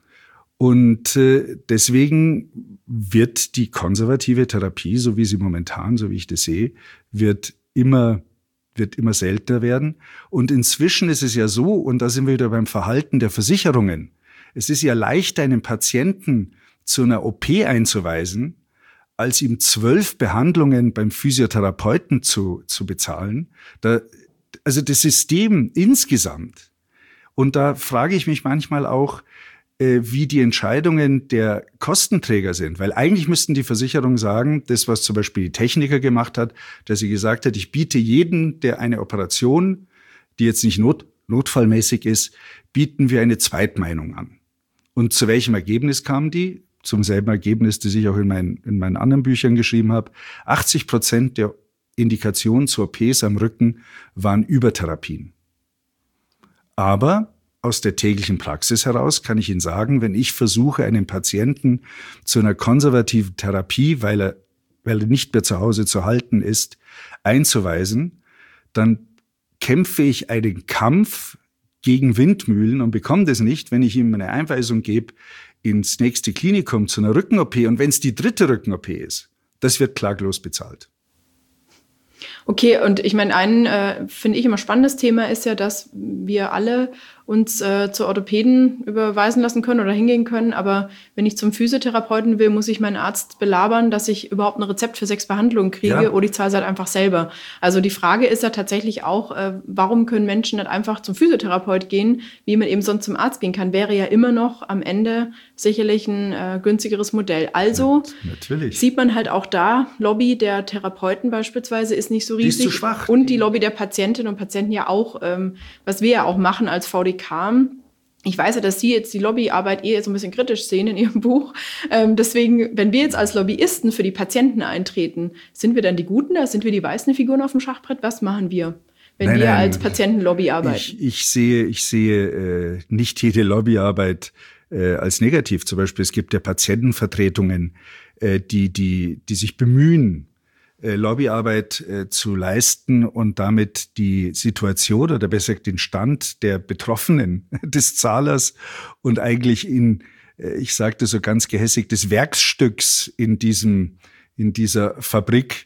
Und deswegen wird die konservative Therapie, so wie sie momentan, so wie ich das sehe, wird immer seltener werden. Und inzwischen ist es ja so, und da sind wir wieder beim Verhalten der Versicherungen, es ist ja leichter, einen Patienten zu einer OP einzuweisen, als ihm 12 Behandlungen beim Physiotherapeuten zu bezahlen. Also das System insgesamt. Und da frage ich mich manchmal auch, wie die Entscheidungen der Kostenträger sind. Weil eigentlich müssten die Versicherungen sagen, das, was zum Beispiel die Techniker gemacht hat, dass sie gesagt hat, ich biete jedem, der eine Operation, die jetzt nicht notfallmäßig ist, bieten wir eine Zweitmeinung an. Und zu welchem Ergebnis kamen die? Zum selben Ergebnis, das ich auch in meinen anderen Büchern geschrieben habe. 80% der Indikationen zu OPs am Rücken waren Übertherapien. Aber aus der täglichen Praxis heraus kann ich Ihnen sagen, wenn ich versuche, einen Patienten zu einer konservativen Therapie, weil er nicht mehr zu Hause zu halten ist, einzuweisen, dann kämpfe ich einen Kampf gegen Windmühlen und bekomme das nicht, wenn ich ihm eine Einweisung gebe ins nächste Klinikum zu einer Rücken-OP. Und wenn es die 3. Rücken-OP ist, das wird klaglos bezahlt. Okay, und ich meine, finde ich immer spannendes Thema ist ja, dass wir alle uns zu Orthopäden überweisen lassen können oder hingehen können. Aber wenn ich zum Physiotherapeuten will, muss ich meinen Arzt belabern, dass ich überhaupt ein Rezept für 6 Behandlungen kriege, ja, oder ich zahle es halt einfach selber. Also die Frage ist ja tatsächlich auch, warum können Menschen nicht einfach zum Physiotherapeut gehen, wie man eben sonst zum Arzt gehen kann, wäre ja immer noch am Ende sicherlich ein günstigeres Modell. Also natürlich sieht man halt auch da, Lobby der Therapeuten beispielsweise ist nicht so riesig. Die ist zu schwach. Und die Lobby der Patientinnen und Patienten ja auch, was wir ja auch machen als VDK. Ich weiß ja, dass Sie jetzt die Lobbyarbeit eher so ein bisschen kritisch sehen in Ihrem Buch. Deswegen, wenn wir jetzt als Lobbyisten für die Patienten eintreten, sind wir dann die Guten da? Sind wir die weißen Figuren auf dem Schachbrett? Was machen wir, wenn wir als Patientenlobby arbeiten? Ich sehe nicht jede Lobbyarbeit als negativ. Zum Beispiel, es gibt ja Patientenvertretungen, die sich bemühen, Lobbyarbeit zu leisten und damit die Situation oder besser gesagt den Stand der Betroffenen, des Zahlers und eigentlich ich sagte so ganz gehässig, des Werkstücks in dieser Fabrik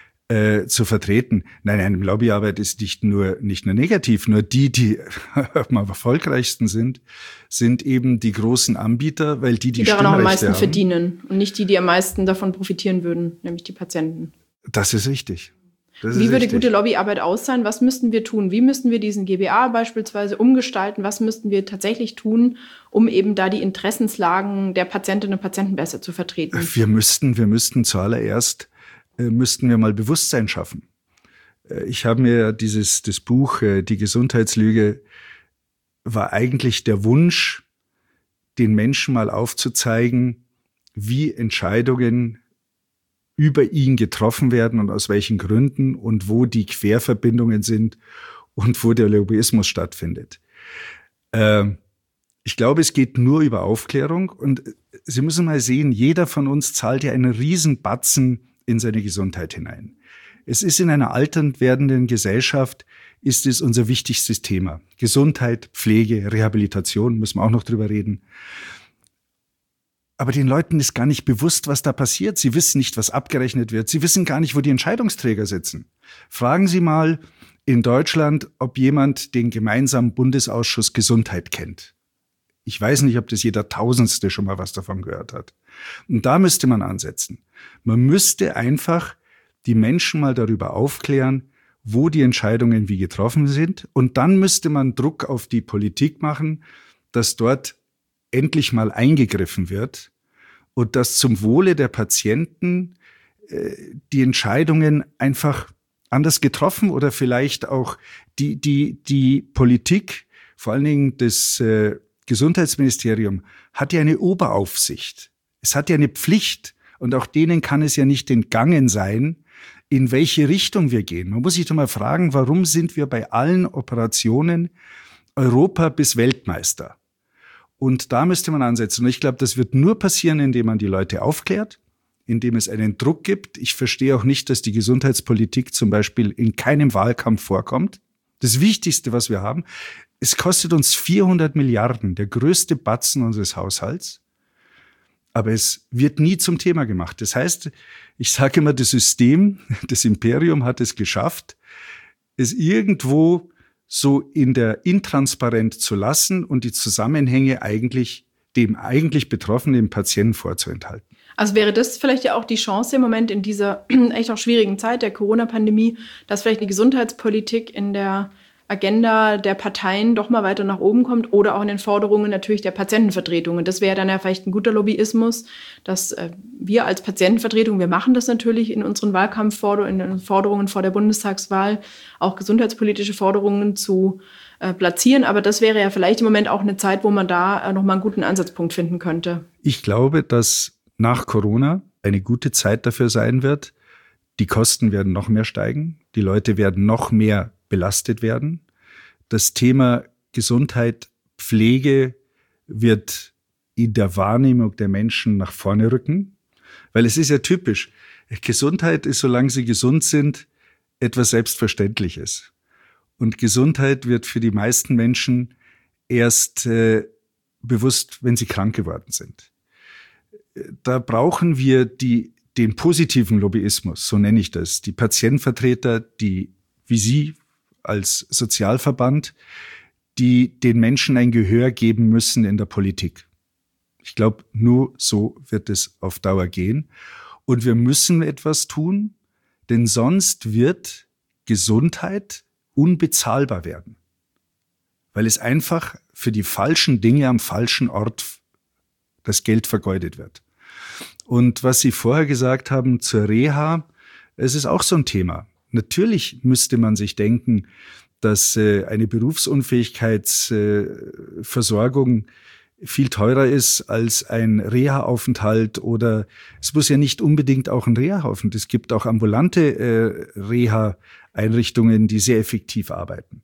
zu vertreten. Nein, Lobbyarbeit ist nicht nur negativ, nur die am erfolgreichsten sind eben die großen Anbieter, weil die daran auch am meisten verdienen und nicht die am meisten davon profitieren würden, nämlich die Patienten. Das ist richtig. Wie würde gute Lobbyarbeit aussehen? Was müssten wir tun? Wie müssten wir diesen GBA beispielsweise umgestalten? Was müssten wir tatsächlich tun, um eben da die Interessenslagen der Patientinnen und Patienten besser zu vertreten? Wir müssten zuallererst mal Bewusstsein schaffen. Ich habe mir das Buch Die Gesundheitslüge war eigentlich der Wunsch, den Menschen mal aufzuzeigen, wie Entscheidungen über ihn getroffen werden und aus welchen Gründen und wo die Querverbindungen sind und wo der Lobbyismus stattfindet. Ich glaube, es geht nur über Aufklärung und Sie müssen mal sehen, jeder von uns zahlt ja einen Riesenbatzen in seine Gesundheit hinein. Es ist in einer alternd werdenden Gesellschaft, ist es unser wichtigstes Thema. Gesundheit, Pflege, Rehabilitation, müssen wir auch noch drüber reden. Aber den Leuten ist gar nicht bewusst, was da passiert. Sie wissen nicht, was abgerechnet wird. Sie wissen gar nicht, wo die Entscheidungsträger sitzen. Fragen Sie mal in Deutschland, ob jemand den gemeinsamen Bundesausschuss Gesundheit kennt. Ich weiß nicht, ob das jeder Tausendste schon mal was davon gehört hat. Und da müsste man ansetzen. Man müsste einfach die Menschen mal darüber aufklären, wo die Entscheidungen wie getroffen sind. Und dann müsste man Druck auf die Politik machen, dass dort endlich mal eingegriffen wird und dass zum Wohle der Patienten die Entscheidungen einfach anders getroffen oder vielleicht auch die Politik, vor allen Dingen das Gesundheitsministerium, hat ja eine Oberaufsicht. Es hat ja eine Pflicht und auch denen kann es ja nicht entgangen sein, in welche Richtung wir gehen. Man muss sich doch mal fragen, warum sind wir bei allen Operationen Europa bis Weltmeister? Und da müsste man ansetzen. Und ich glaube, das wird nur passieren, indem man die Leute aufklärt, indem es einen Druck gibt. Ich verstehe auch nicht, dass die Gesundheitspolitik zum Beispiel in keinem Wahlkampf vorkommt. Das Wichtigste, was wir haben, es kostet uns 400 Milliarden, der größte Batzen unseres Haushalts. Aber es wird nie zum Thema gemacht. Das heißt, ich sage immer, das System, das Imperium hat es geschafft, es irgendwo so in der intransparent zu lassen und die Zusammenhänge dem eigentlich betroffenen Patienten vorzuenthalten. Also wäre das vielleicht ja auch die Chance im Moment in dieser echt auch schwierigen Zeit der Corona-Pandemie, dass vielleicht die Gesundheitspolitik in der Agenda der Parteien doch mal weiter nach oben kommt oder auch in den Forderungen natürlich der Patientenvertretungen. Das wäre dann ja vielleicht ein guter Lobbyismus, dass wir als Patientenvertretung, wir machen das natürlich in unseren Wahlkampfforderungen, in den Forderungen vor der Bundestagswahl, auch gesundheitspolitische Forderungen zu platzieren. Aber das wäre ja vielleicht im Moment auch eine Zeit, wo man da noch mal einen guten Ansatzpunkt finden könnte. Ich glaube, dass nach Corona eine gute Zeit dafür sein wird. Die Kosten werden noch mehr steigen. Die Leute werden noch mehr belastet werden. Das Thema Gesundheit, Pflege wird in der Wahrnehmung der Menschen nach vorne rücken, weil es ist ja typisch. Gesundheit ist, solange sie gesund sind, etwas Selbstverständliches. Und Gesundheit wird für die meisten Menschen erst bewusst, wenn sie krank geworden sind. Da brauchen wir den positiven Lobbyismus, so nenne ich das. Die Patientenvertreter, die wie Sie als Sozialverband, die den Menschen ein Gehör geben müssen in der Politik. Ich glaube, nur so wird es auf Dauer gehen. Und wir müssen etwas tun, denn sonst wird Gesundheit unbezahlbar werden. Weil es einfach für die falschen Dinge am falschen Ort das Geld vergeudet wird. Und was Sie vorher gesagt haben zur Reha, es ist auch so ein Thema. Natürlich müsste man sich denken, dass eine Berufsunfähigkeitsversorgung viel teurer ist als ein Reha-Aufenthalt oder es muss ja nicht unbedingt auch ein Reha-Aufenthalt. Es gibt auch ambulante Reha-Einrichtungen, die sehr effektiv arbeiten.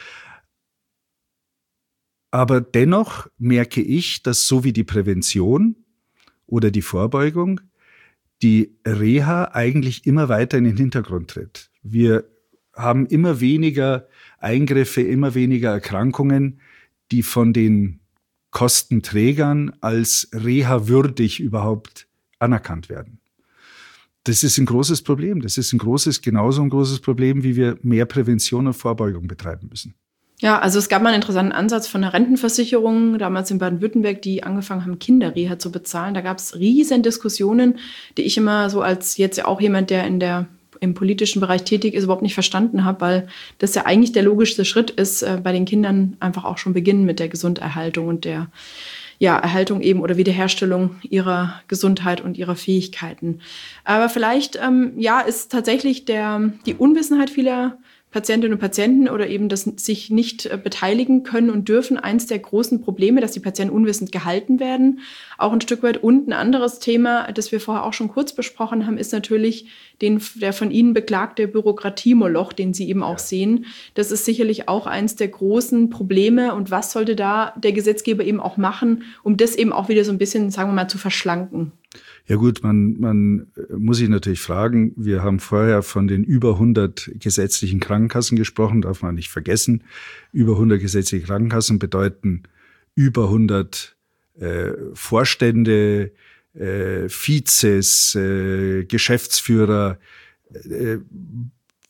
Aber dennoch merke ich, dass so wie die Prävention oder die Vorbeugung, die Reha eigentlich immer weiter in den Hintergrund tritt. Wir haben immer weniger Eingriffe, immer weniger Erkrankungen, die von den Kostenträgern als Reha-würdig überhaupt anerkannt werden. Das ist ein großes Problem. Das ist genauso ein großes Problem, wie wir mehr Prävention und Vorbeugung betreiben müssen. Ja, also es gab mal einen interessanten Ansatz von der Rentenversicherung, damals in Baden-Württemberg, die angefangen haben, Kinderreha zu bezahlen. Da gab es riesen Diskussionen, die ich immer so als jetzt auch jemand, der im politischen Bereich tätig ist, überhaupt nicht verstanden habe, weil das ja eigentlich der logischste Schritt ist, bei den Kindern einfach auch schon beginnen mit der Gesunderhaltung und der Erhaltung eben oder Wiederherstellung ihrer Gesundheit und ihrer Fähigkeiten. Aber vielleicht ist tatsächlich die Unwissenheit vieler Patientinnen und Patienten oder eben das sich nicht beteiligen können und dürfen eins der großen Probleme, dass die Patienten unwissend gehalten werden. Auch ein Stück weit. Und ein anderes Thema, das wir vorher auch schon kurz besprochen haben, ist natürlich der von Ihnen beklagte Bürokratiemoloch, den Sie eben auch sehen. Das ist sicherlich auch eins der großen Probleme. Und was sollte da der Gesetzgeber eben auch machen, um das eben auch wieder so ein bisschen, sagen wir mal, zu verschlanken? Ja gut, man muss sich natürlich fragen, wir haben vorher von den über 100 gesetzlichen Krankenkassen gesprochen, darf man nicht vergessen. Über 100 gesetzliche Krankenkassen bedeuten über 100 Vorstände, Vizes, Geschäftsführer,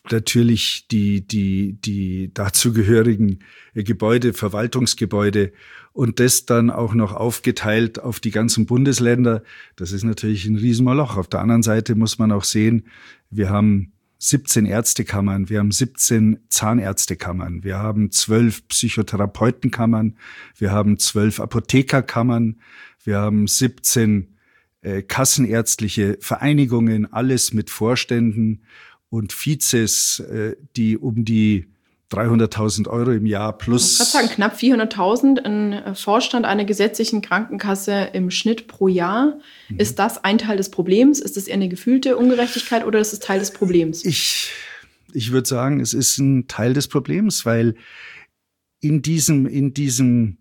natürlich die dazugehörigen Gebäude, Verwaltungsgebäude und das dann auch noch aufgeteilt auf die ganzen Bundesländer. Das ist natürlich ein Riesenmoloch. Auf der anderen Seite muss man auch sehen, wir haben 17 Ärztekammern, wir haben 17 Zahnärztekammern, wir haben 12 Psychotherapeutenkammern, wir haben 12 Apothekerkammern, wir haben 17 kassenärztliche Vereinigungen, alles mit Vorständen und Vizes, die um die 300.000 Euro im Jahr plus. Ich kann sagen, knapp 400.000 ein Vorstand einer gesetzlichen Krankenkasse im Schnitt pro Jahr. Mhm. Ist das ein Teil des Problems? Ist das eher eine gefühlte Ungerechtigkeit oder ist es Teil des Problems? Ich würde sagen, es ist ein Teil des Problems, weil in diesem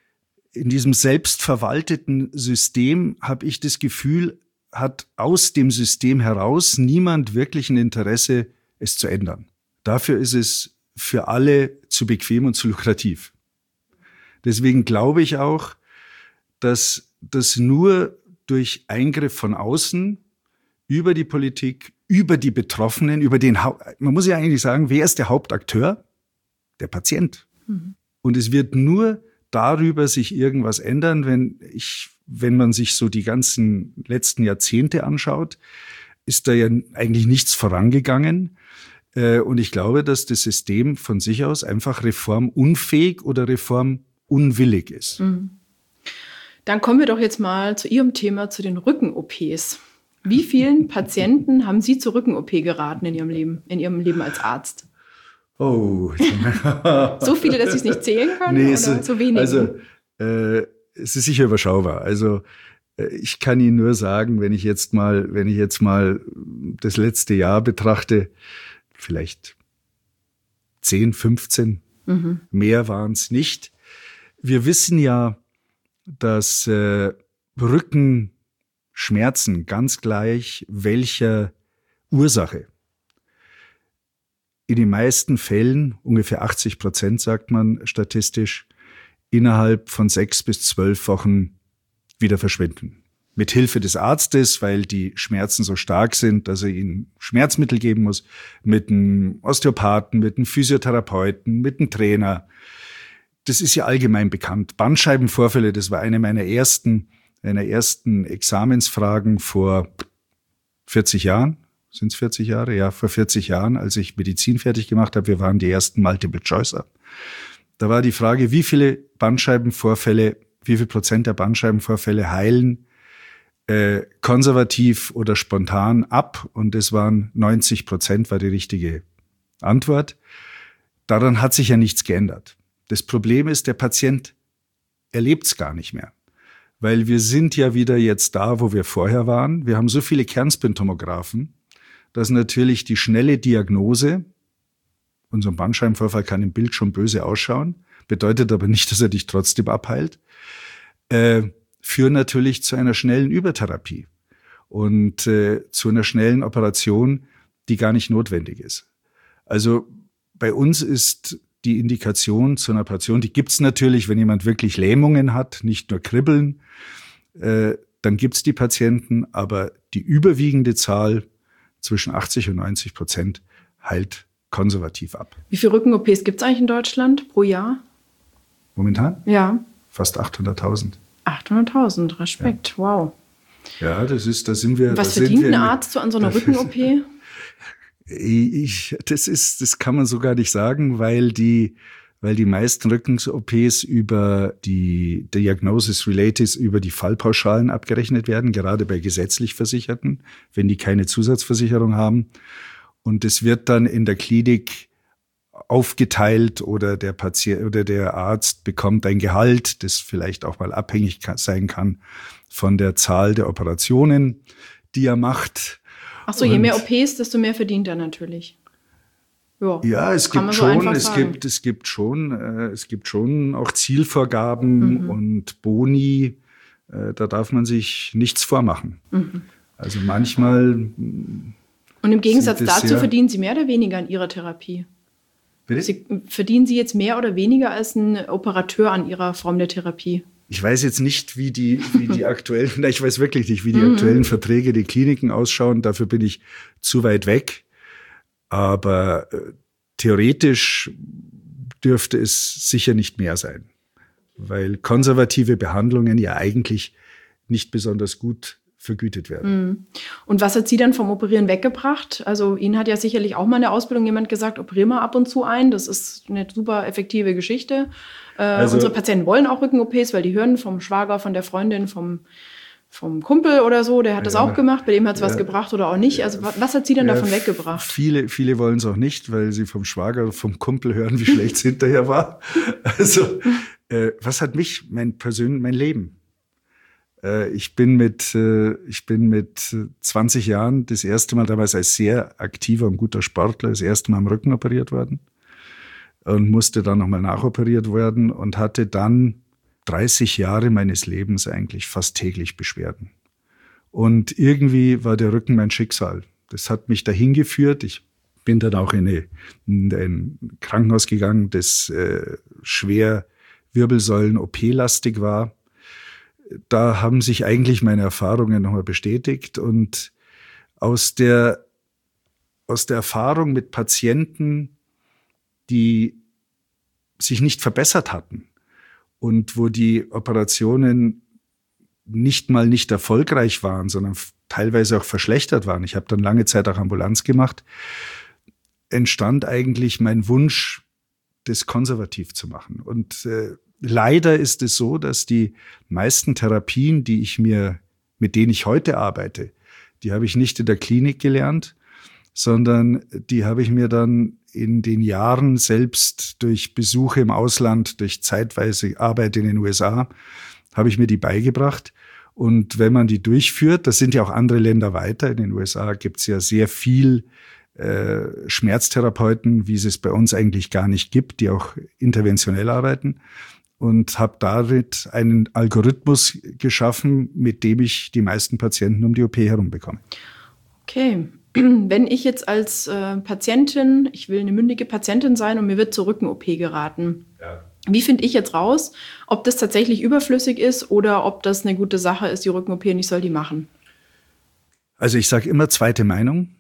selbstverwalteten System habe ich das Gefühl, hat aus dem System heraus niemand wirklich ein Interesse, es zu ändern. Dafür ist es für alle zu bequem und zu lukrativ. Deswegen glaube ich auch, dass das nur durch Eingriff von außen über die Politik, über die Betroffenen, man muss ja eigentlich sagen, wer ist der Hauptakteur? Der Patient. Mhm. Und es wird nur darüber sich irgendwas ändern, wenn man sich so die ganzen letzten Jahrzehnte anschaut, ist da ja eigentlich nichts vorangegangen. Und ich glaube, dass das System von sich aus einfach reformunfähig oder reformunwillig ist. Mhm. Dann kommen wir doch jetzt mal zu Ihrem Thema, zu den Rücken-OPs. Wie vielen Patienten haben Sie zur Rücken-OP geraten in Ihrem Leben als Arzt? Oh. So viele, dass Sie es nicht zählen können? Nee, oder so wenige? Also, es ist sicher überschaubar. Also, ich kann Ihnen nur sagen, wenn ich jetzt mal das letzte Jahr betrachte, vielleicht 10, 15, mehr waren es nicht. Wir wissen ja, dass Rückenschmerzen, ganz gleich welcher Ursache, in den meisten Fällen, ungefähr 80%, sagt man statistisch, innerhalb von 6 bis 12 Wochen wieder verschwinden. Mit Hilfe des Arztes, weil die Schmerzen so stark sind, dass er ihnen Schmerzmittel geben muss, mit einem Osteopathen, mit einem Physiotherapeuten, mit einem Trainer. Das ist ja allgemein bekannt. Bandscheibenvorfälle, das war eine meiner ersten Examensfragen vor 40 Jahren. Sind es 40 Jahre? Ja, vor 40 Jahren, als ich Medizin fertig gemacht habe. Wir waren die ersten Multiple-Choicer. Da war die Frage, wie viel Prozent der Bandscheibenvorfälle heilen konservativ oder spontan ab? Und es waren 90%, war die richtige Antwort. Daran hat sich ja nichts geändert. Das Problem ist, der Patient erlebt es gar nicht mehr. Weil wir sind ja wieder jetzt da, wo wir vorher waren. Wir haben so viele Kernspintomographen, dass natürlich die schnelle Diagnose, unser Bandscheibenvorfall kann im Bild schon böse ausschauen, bedeutet aber nicht, dass er dich trotzdem abheilt, führen natürlich zu einer schnellen Übertherapie und zu einer schnellen Operation, die gar nicht notwendig ist. Also bei uns ist die Indikation zu einer Operation, die gibt's natürlich, wenn jemand wirklich Lähmungen hat, nicht nur Kribbeln, dann gibt's die Patienten, aber die überwiegende Zahl, zwischen 80 und 90%, heilt konservativ ab. Wie viele Rücken-OPs gibt es eigentlich in Deutschland pro Jahr? Momentan? Ja. Fast 800.000. 800.000, Respekt, ja. Wow. Ja, da sind wir. Was verdient ein Arzt so an so einer Rücken-OP? Das kann man so gar nicht sagen, weil die meisten Rücken-OPs über die Diagnosis Related, über die Fallpauschalen abgerechnet werden, gerade bei gesetzlich Versicherten, wenn die keine Zusatzversicherung haben. Und es wird dann in der Klinik aufgeteilt oder der Patient oder der Arzt bekommt ein Gehalt, das vielleicht auch mal abhängig sein kann von der Zahl der Operationen, die er macht. Ach so, je mehr OPs, desto mehr verdient er natürlich. Ja, es gibt schon auch Zielvorgaben und Boni. Da darf man sich nichts vormachen. Mhm. Also manchmal. Und im Gegensatz dazu verdienen Sie mehr oder weniger an Ihrer Therapie? Bitte? Verdienen Sie jetzt mehr oder weniger als ein Operateur an Ihrer Form der Therapie? Ich weiß jetzt nicht, wie die aktuellen, ich weiß wirklich nicht, wie die aktuellen Verträge, die Kliniken ausschauen. Dafür bin ich zu weit weg. Aber theoretisch dürfte es sicher nicht mehr sein, weil konservative Behandlungen ja eigentlich nicht besonders gut vergütet werden. Und was hat Sie dann vom Operieren weggebracht? Also Ihnen hat ja sicherlich auch mal in der Ausbildung jemand gesagt, operier mal ab und zu ein. Das ist eine super effektive Geschichte. Unsere Patienten wollen auch Rücken-OPs, weil die hören vom Schwager, von der Freundin, vom Kumpel oder so, der hat das auch gemacht, bei dem hat es was gebracht oder auch nicht. Also was hat Sie denn davon weggebracht? Viele wollen es auch nicht, weil sie vom Schwager oder vom Kumpel hören, wie schlecht es hinterher war. Also was hat mich, mein Leben? Ich bin mit 20 Jahren das erste Mal, damals als sehr aktiver und guter Sportler, das erste Mal am Rücken operiert worden und musste dann nochmal nachoperiert werden und hatte dann 30 Jahre meines Lebens eigentlich fast täglich Beschwerden. Und irgendwie war der Rücken mein Schicksal. Das hat mich dahin geführt. Ich bin dann auch in ein Krankenhaus gegangen, das schwer Wirbelsäulen-OP-lastig war. Da haben sich eigentlich meine Erfahrungen nochmal bestätigt. Und aus der Erfahrung mit Patienten, die sich nicht verbessert hatten, und wo die Operationen nicht erfolgreich waren, sondern teilweise auch verschlechtert waren. Ich habe dann lange Zeit auch Ambulanz gemacht. Entstand eigentlich mein Wunsch, das konservativ zu machen. Und leider ist es so, dass die meisten Therapien, mit denen ich heute arbeite, die habe ich nicht in der Klinik gelernt, sondern die habe ich mir dann in den Jahren selbst durch Besuche im Ausland, durch zeitweise Arbeit in den USA, habe ich mir die beigebracht. Und wenn man die durchführt, das sind ja auch andere Länder weiter, in den USA gibt es ja sehr viel Schmerztherapeuten, wie es bei uns eigentlich gar nicht gibt, die auch interventionell arbeiten. Und habe damit einen Algorithmus geschaffen, mit dem ich die meisten Patienten um die OP herum bekomme. Okay. Wenn ich jetzt als Patientin, ich will eine mündige Patientin sein und mir wird zur Rücken-OP geraten, wie finde ich jetzt raus, ob das tatsächlich überflüssig ist oder ob das eine gute Sache ist, die Rücken-OP und ich soll die machen? Also ich sage immer zweite Meinung.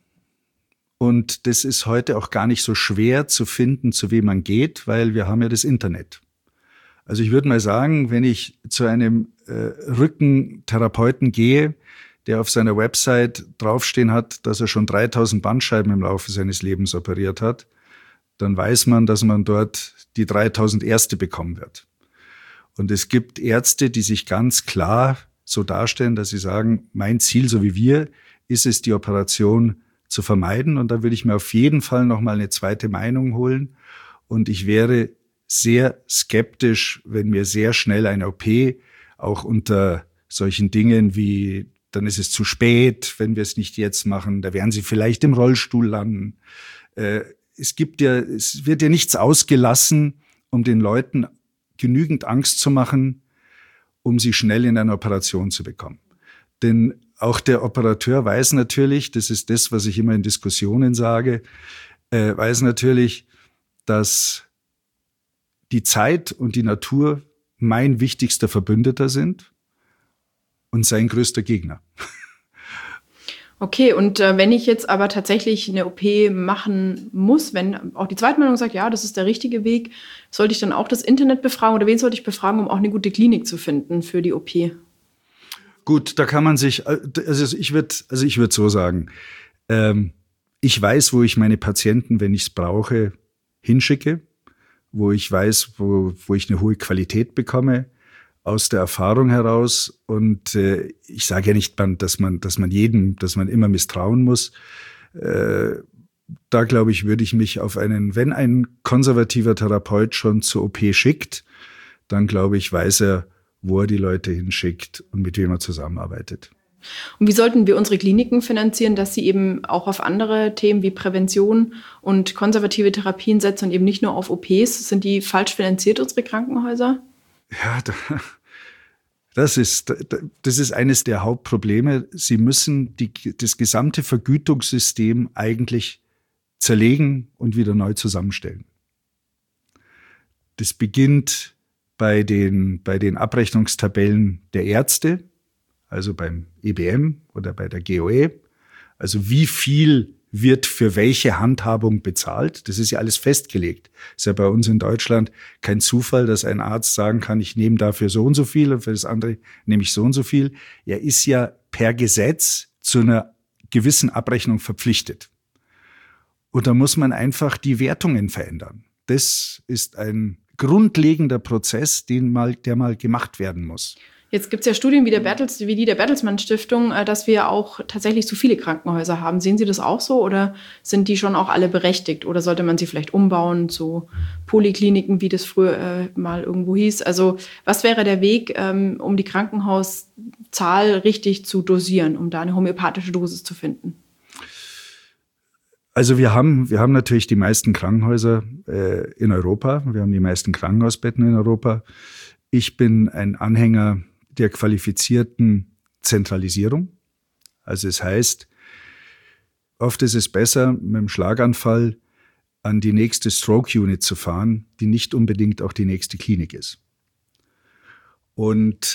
Und das ist heute auch gar nicht so schwer zu finden, zu wem man geht, weil wir haben ja das Internet. Also ich würde mal sagen, wenn ich zu einem Rückentherapeuten gehe, der auf seiner Website draufstehen hat, dass er schon 3000 Bandscheiben im Laufe seines Lebens operiert hat, dann weiß man, dass man dort die 3000 erste bekommen wird. Und es gibt Ärzte, die sich ganz klar so darstellen, dass sie sagen, mein Ziel, so wie wir, ist es, die Operation zu vermeiden. Und da würde ich mir auf jeden Fall nochmal eine zweite Meinung holen. Und ich wäre sehr skeptisch, wenn mir sehr schnell eine OP auch unter solchen Dingen wie dann ist es zu spät, wenn wir es nicht jetzt machen. Da werden sie vielleicht im Rollstuhl landen. Es wird ja nichts ausgelassen, um den Leuten genügend Angst zu machen, um sie schnell in eine Operation zu bekommen. Denn auch der Operateur weiß natürlich, das ist das, was ich immer in Diskussionen sage, weiß natürlich, dass die Zeit und die Natur mein wichtigster Verbündeter sind. Und sein größter Gegner. Okay, und wenn ich jetzt aber tatsächlich eine OP machen muss, wenn auch die Zweitmeinung sagt, ja, das ist der richtige Weg, sollte ich dann auch das Internet befragen oder wen sollte ich befragen, um auch eine gute Klinik zu finden für die OP? Gut, da kann man sich, also ich würde so sagen, ich weiß, wo ich meine Patienten, wenn ich es brauche, hinschicke, wo ich weiß, wo ich eine hohe Qualität bekomme, aus der Erfahrung heraus. Und ich sage ja nicht, dass man immer misstrauen muss. Da glaube ich, würde ich mich wenn ein konservativer Therapeut schon zur OP schickt, dann glaube ich, weiß er, wo er die Leute hinschickt und mit wem er zusammenarbeitet. Und wie sollten wir unsere Kliniken finanzieren, dass sie eben auch auf andere Themen wie Prävention und konservative Therapien setzen und eben nicht nur auf OPs? Sind die falsch finanziert, unsere Krankenhäuser? Ja, das ist eines der Hauptprobleme. Sie müssen das gesamte Vergütungssystem eigentlich zerlegen und wieder neu zusammenstellen. Das beginnt bei den Abrechnungstabellen der Ärzte, also beim EBM oder bei der GOE. Also wie viel wird für welche Handhabung bezahlt. Das ist ja alles festgelegt. Ist ja bei uns in Deutschland kein Zufall, dass ein Arzt sagen kann, ich nehme dafür so und so viel und für das andere nehme ich so und so viel. Er ist ja per Gesetz zu einer gewissen Abrechnung verpflichtet. Und da muss man einfach die Wertungen verändern. Das ist ein grundlegender Prozess, der mal gemacht werden muss. Jetzt gibt es ja Studien wie die der Bertelsmann Stiftung, dass wir auch tatsächlich zu viele Krankenhäuser haben. Sehen Sie das auch so oder sind die schon auch alle berechtigt? Oder sollte man sie vielleicht umbauen zu Polikliniken, wie das früher mal irgendwo hieß? Also was wäre der Weg, um die Krankenhauszahl richtig zu dosieren, um da eine homöopathische Dosis zu finden? Also wir haben natürlich die meisten Krankenhäuser in Europa. Wir haben die meisten Krankenhausbetten in Europa. Ich bin ein Anhänger der qualifizierten Zentralisierung. Also es heißt, oft ist es besser, mit dem Schlaganfall an die nächste Stroke-Unit zu fahren, die nicht unbedingt auch die nächste Klinik ist. Und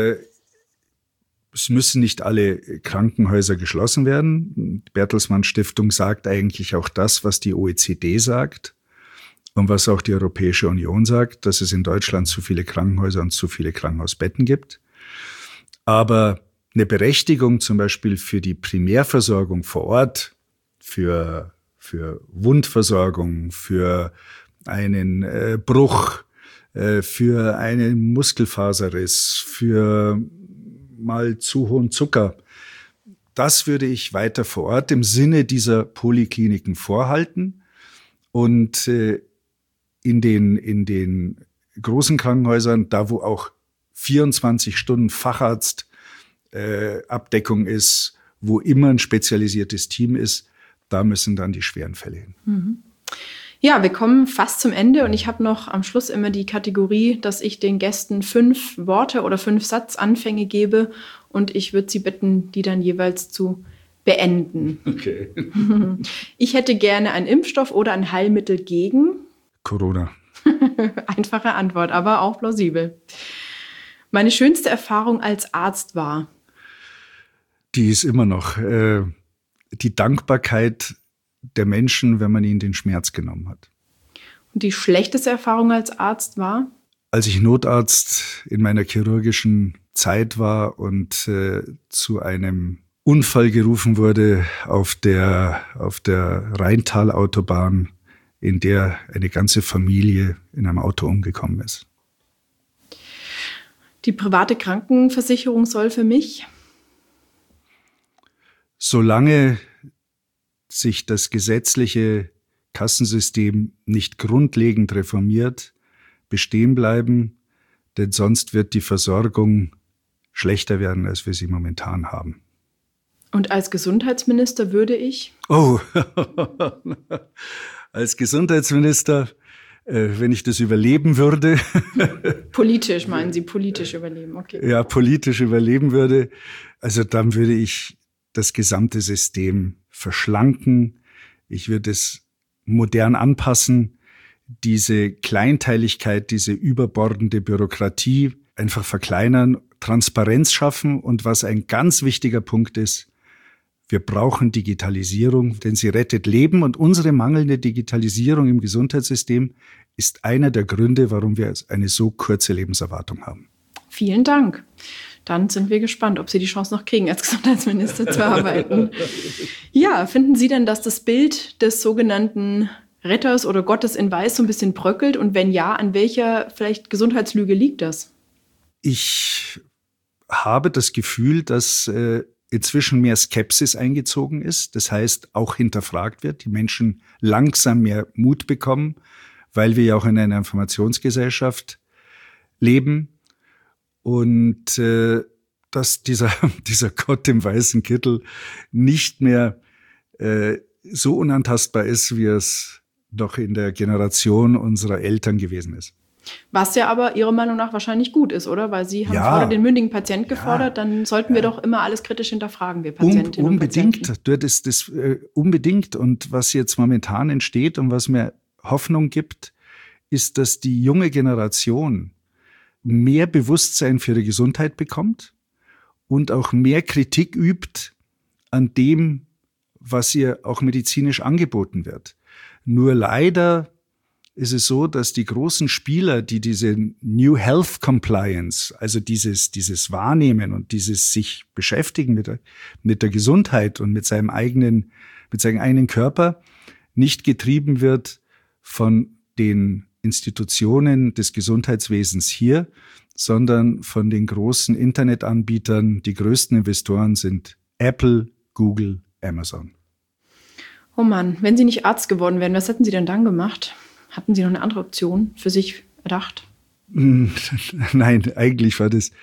es müssen nicht alle Krankenhäuser geschlossen werden. Die Bertelsmann Stiftung sagt eigentlich auch das, was die OECD sagt und was auch die Europäische Union sagt, dass es in Deutschland zu viele Krankenhäuser und zu viele Krankenhausbetten gibt. Aber eine Berechtigung zum Beispiel für die Primärversorgung vor Ort, für Wundversorgung, für einen Bruch, für einen Muskelfaserriss, für mal zu hohen Zucker, das würde ich weiter vor Ort im Sinne dieser Polikliniken vorhalten. Und in den großen Krankenhäusern, da wo auch 24 Stunden Facharzt Abdeckung ist, wo immer ein spezialisiertes Team ist, da müssen dann die schweren Fälle hin. Mhm. Ja, wir kommen fast zum Ende und ich habe noch am Schluss immer die Kategorie, dass ich den Gästen 5 Worte oder 5 Satzanfänge gebe und ich würde Sie bitten, die dann jeweils zu beenden. Okay. Ich hätte gerne einen Impfstoff oder ein Heilmittel gegen Corona. Einfache Antwort, aber auch plausibel. Meine schönste Erfahrung als Arzt war? Die ist immer noch die Dankbarkeit der Menschen, wenn man ihnen den Schmerz genommen hat. Und die schlechteste Erfahrung als Arzt war? Als ich Notarzt in meiner chirurgischen Zeit war und zu einem Unfall gerufen wurde auf der Rheintalautobahn, in der eine ganze Familie in einem Auto umgekommen ist. Die private Krankenversicherung soll für mich? Solange sich das gesetzliche Kassensystem nicht grundlegend reformiert, bestehen bleiben, denn sonst wird die Versorgung schlechter werden, als wir sie momentan haben. Und als Gesundheitsminister würde ich? Oh, als Gesundheitsminister, wenn ich das überleben würde. Politisch meinen Sie, politisch überleben, okay. Ja, politisch überleben würde. Also dann würde ich das gesamte System verschlanken. Ich würde es modern anpassen. Diese Kleinteiligkeit, diese überbordende Bürokratie einfach verkleinern, Transparenz schaffen. Und was ein ganz wichtiger Punkt ist, wir brauchen Digitalisierung, denn sie rettet Leben. Und unsere mangelnde Digitalisierung im Gesundheitssystem ist einer der Gründe, warum wir eine so kurze Lebenserwartung haben. Vielen Dank. Dann sind wir gespannt, ob Sie die Chance noch kriegen, als Gesundheitsminister zu arbeiten. Ja, finden Sie denn, dass das Bild des sogenannten Retters oder Gottes in Weiß so ein bisschen bröckelt? Und wenn ja, an welcher vielleicht Gesundheitslüge liegt das? Ich habe das Gefühl, dass inzwischen mehr Skepsis eingezogen ist. Das heißt, auch hinterfragt wird, die Menschen langsam mehr Mut bekommen, weil wir ja auch in einer Informationsgesellschaft leben. Und dass dieser Gott im weißen Kittel nicht mehr so unantastbar ist, wie es doch in der Generation unserer Eltern gewesen ist. Was ja aber Ihrer Meinung nach wahrscheinlich gut ist, oder? Weil Sie haben vorher den mündigen Patient gefordert, dann sollten wir doch immer alles kritisch hinterfragen, wir Patientinnen und Patienten. Unbedingt. Und was jetzt momentan entsteht und was mir Hoffnung gibt, ist, dass die junge Generation mehr Bewusstsein für die Gesundheit bekommt und auch mehr Kritik übt an dem, was ihr auch medizinisch angeboten wird. Nur leider ist es so, dass die großen Spieler, die diese New Health Compliance, also dieses Wahrnehmen und dieses sich beschäftigen mit der Gesundheit und mit seinem eigenen Körper, nicht getrieben wird von den Institutionen des Gesundheitswesens hier, sondern von den großen Internetanbietern. Die größten Investoren sind Apple, Google, Amazon. Oh Mann, wenn Sie nicht Arzt geworden wären, was hätten Sie denn dann gemacht? Hatten Sie noch eine andere Option für sich erdacht? Nein, eigentlich war das,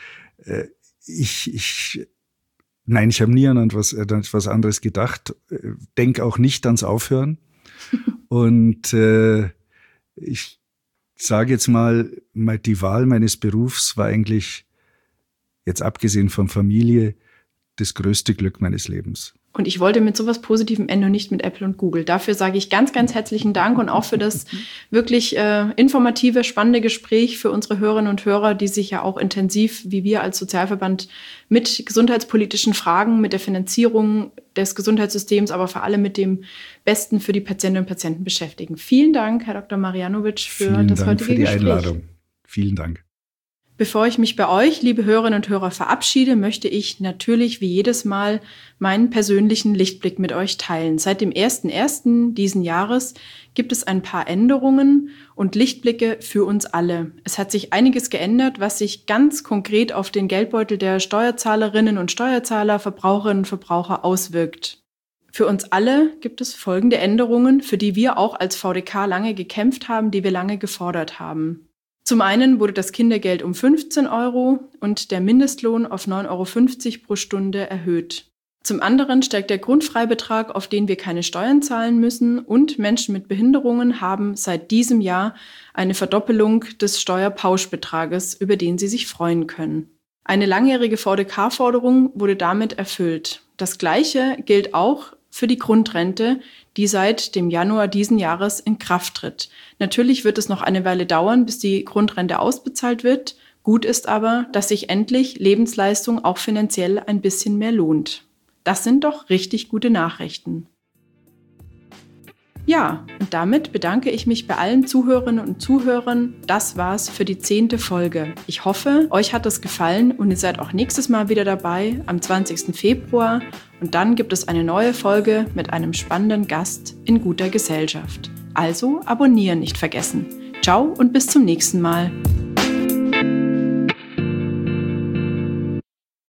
ich habe nie an etwas anderes gedacht, denke auch nicht ans Aufhören. Und ich sage jetzt mal, die Wahl meines Berufs war eigentlich, jetzt abgesehen von Familie, das größte Glück meines Lebens. Und ich wollte mit sowas Positivem enden und nicht mit Apple und Google. Dafür sage ich ganz, ganz herzlichen Dank und auch für das wirklich informative, spannende Gespräch für unsere Hörerinnen und Hörer, die sich ja auch intensiv, wie wir als Sozialverband, mit gesundheitspolitischen Fragen, mit der Finanzierung des Gesundheitssystems, aber vor allem mit dem Besten für die Patientinnen und Patienten beschäftigen. Vielen Dank, Herr Dr. Marianovic, für das heutige Gespräch. Vielen Dank für die Einladung. Vielen Dank. Bevor ich mich bei euch, liebe Hörerinnen und Hörer, verabschiede, möchte ich natürlich wie jedes Mal meinen persönlichen Lichtblick mit euch teilen. Seit dem 01.01. diesen Jahres gibt es ein paar Änderungen und Lichtblicke für uns alle. Es hat sich einiges geändert, was sich ganz konkret auf den Geldbeutel der Steuerzahlerinnen und Steuerzahler, Verbraucherinnen und Verbraucher auswirkt. Für uns alle gibt es folgende Änderungen, für die wir auch als VDK lange gekämpft haben, die wir lange gefordert haben. Zum einen wurde das Kindergeld um 15 € und der Mindestlohn auf 9,50 € pro Stunde erhöht. Zum anderen steigt der Grundfreibetrag, auf den wir keine Steuern zahlen müssen, und Menschen mit Behinderungen haben seit diesem Jahr eine Verdoppelung des Steuerpauschbetrages, über den sie sich freuen können. Eine langjährige VDK-Forderung wurde damit erfüllt. Das Gleiche gilt auch für die Grundrente, die seit dem Januar diesen Jahres in Kraft tritt. Natürlich wird es noch eine Weile dauern, bis die Grundrente ausbezahlt wird. Gut ist aber, dass sich endlich Lebensleistung auch finanziell ein bisschen mehr lohnt. Das sind doch richtig gute Nachrichten. Ja, und damit bedanke ich mich bei allen Zuhörerinnen und Zuhörern. Das war's für die 10. Folge. Ich hoffe, euch hat es gefallen und ihr seid auch nächstes Mal wieder dabei, am 20. Februar. Und dann gibt es eine neue Folge mit einem spannenden Gast in guter Gesellschaft. Also abonnieren nicht vergessen. Ciao und bis zum nächsten Mal.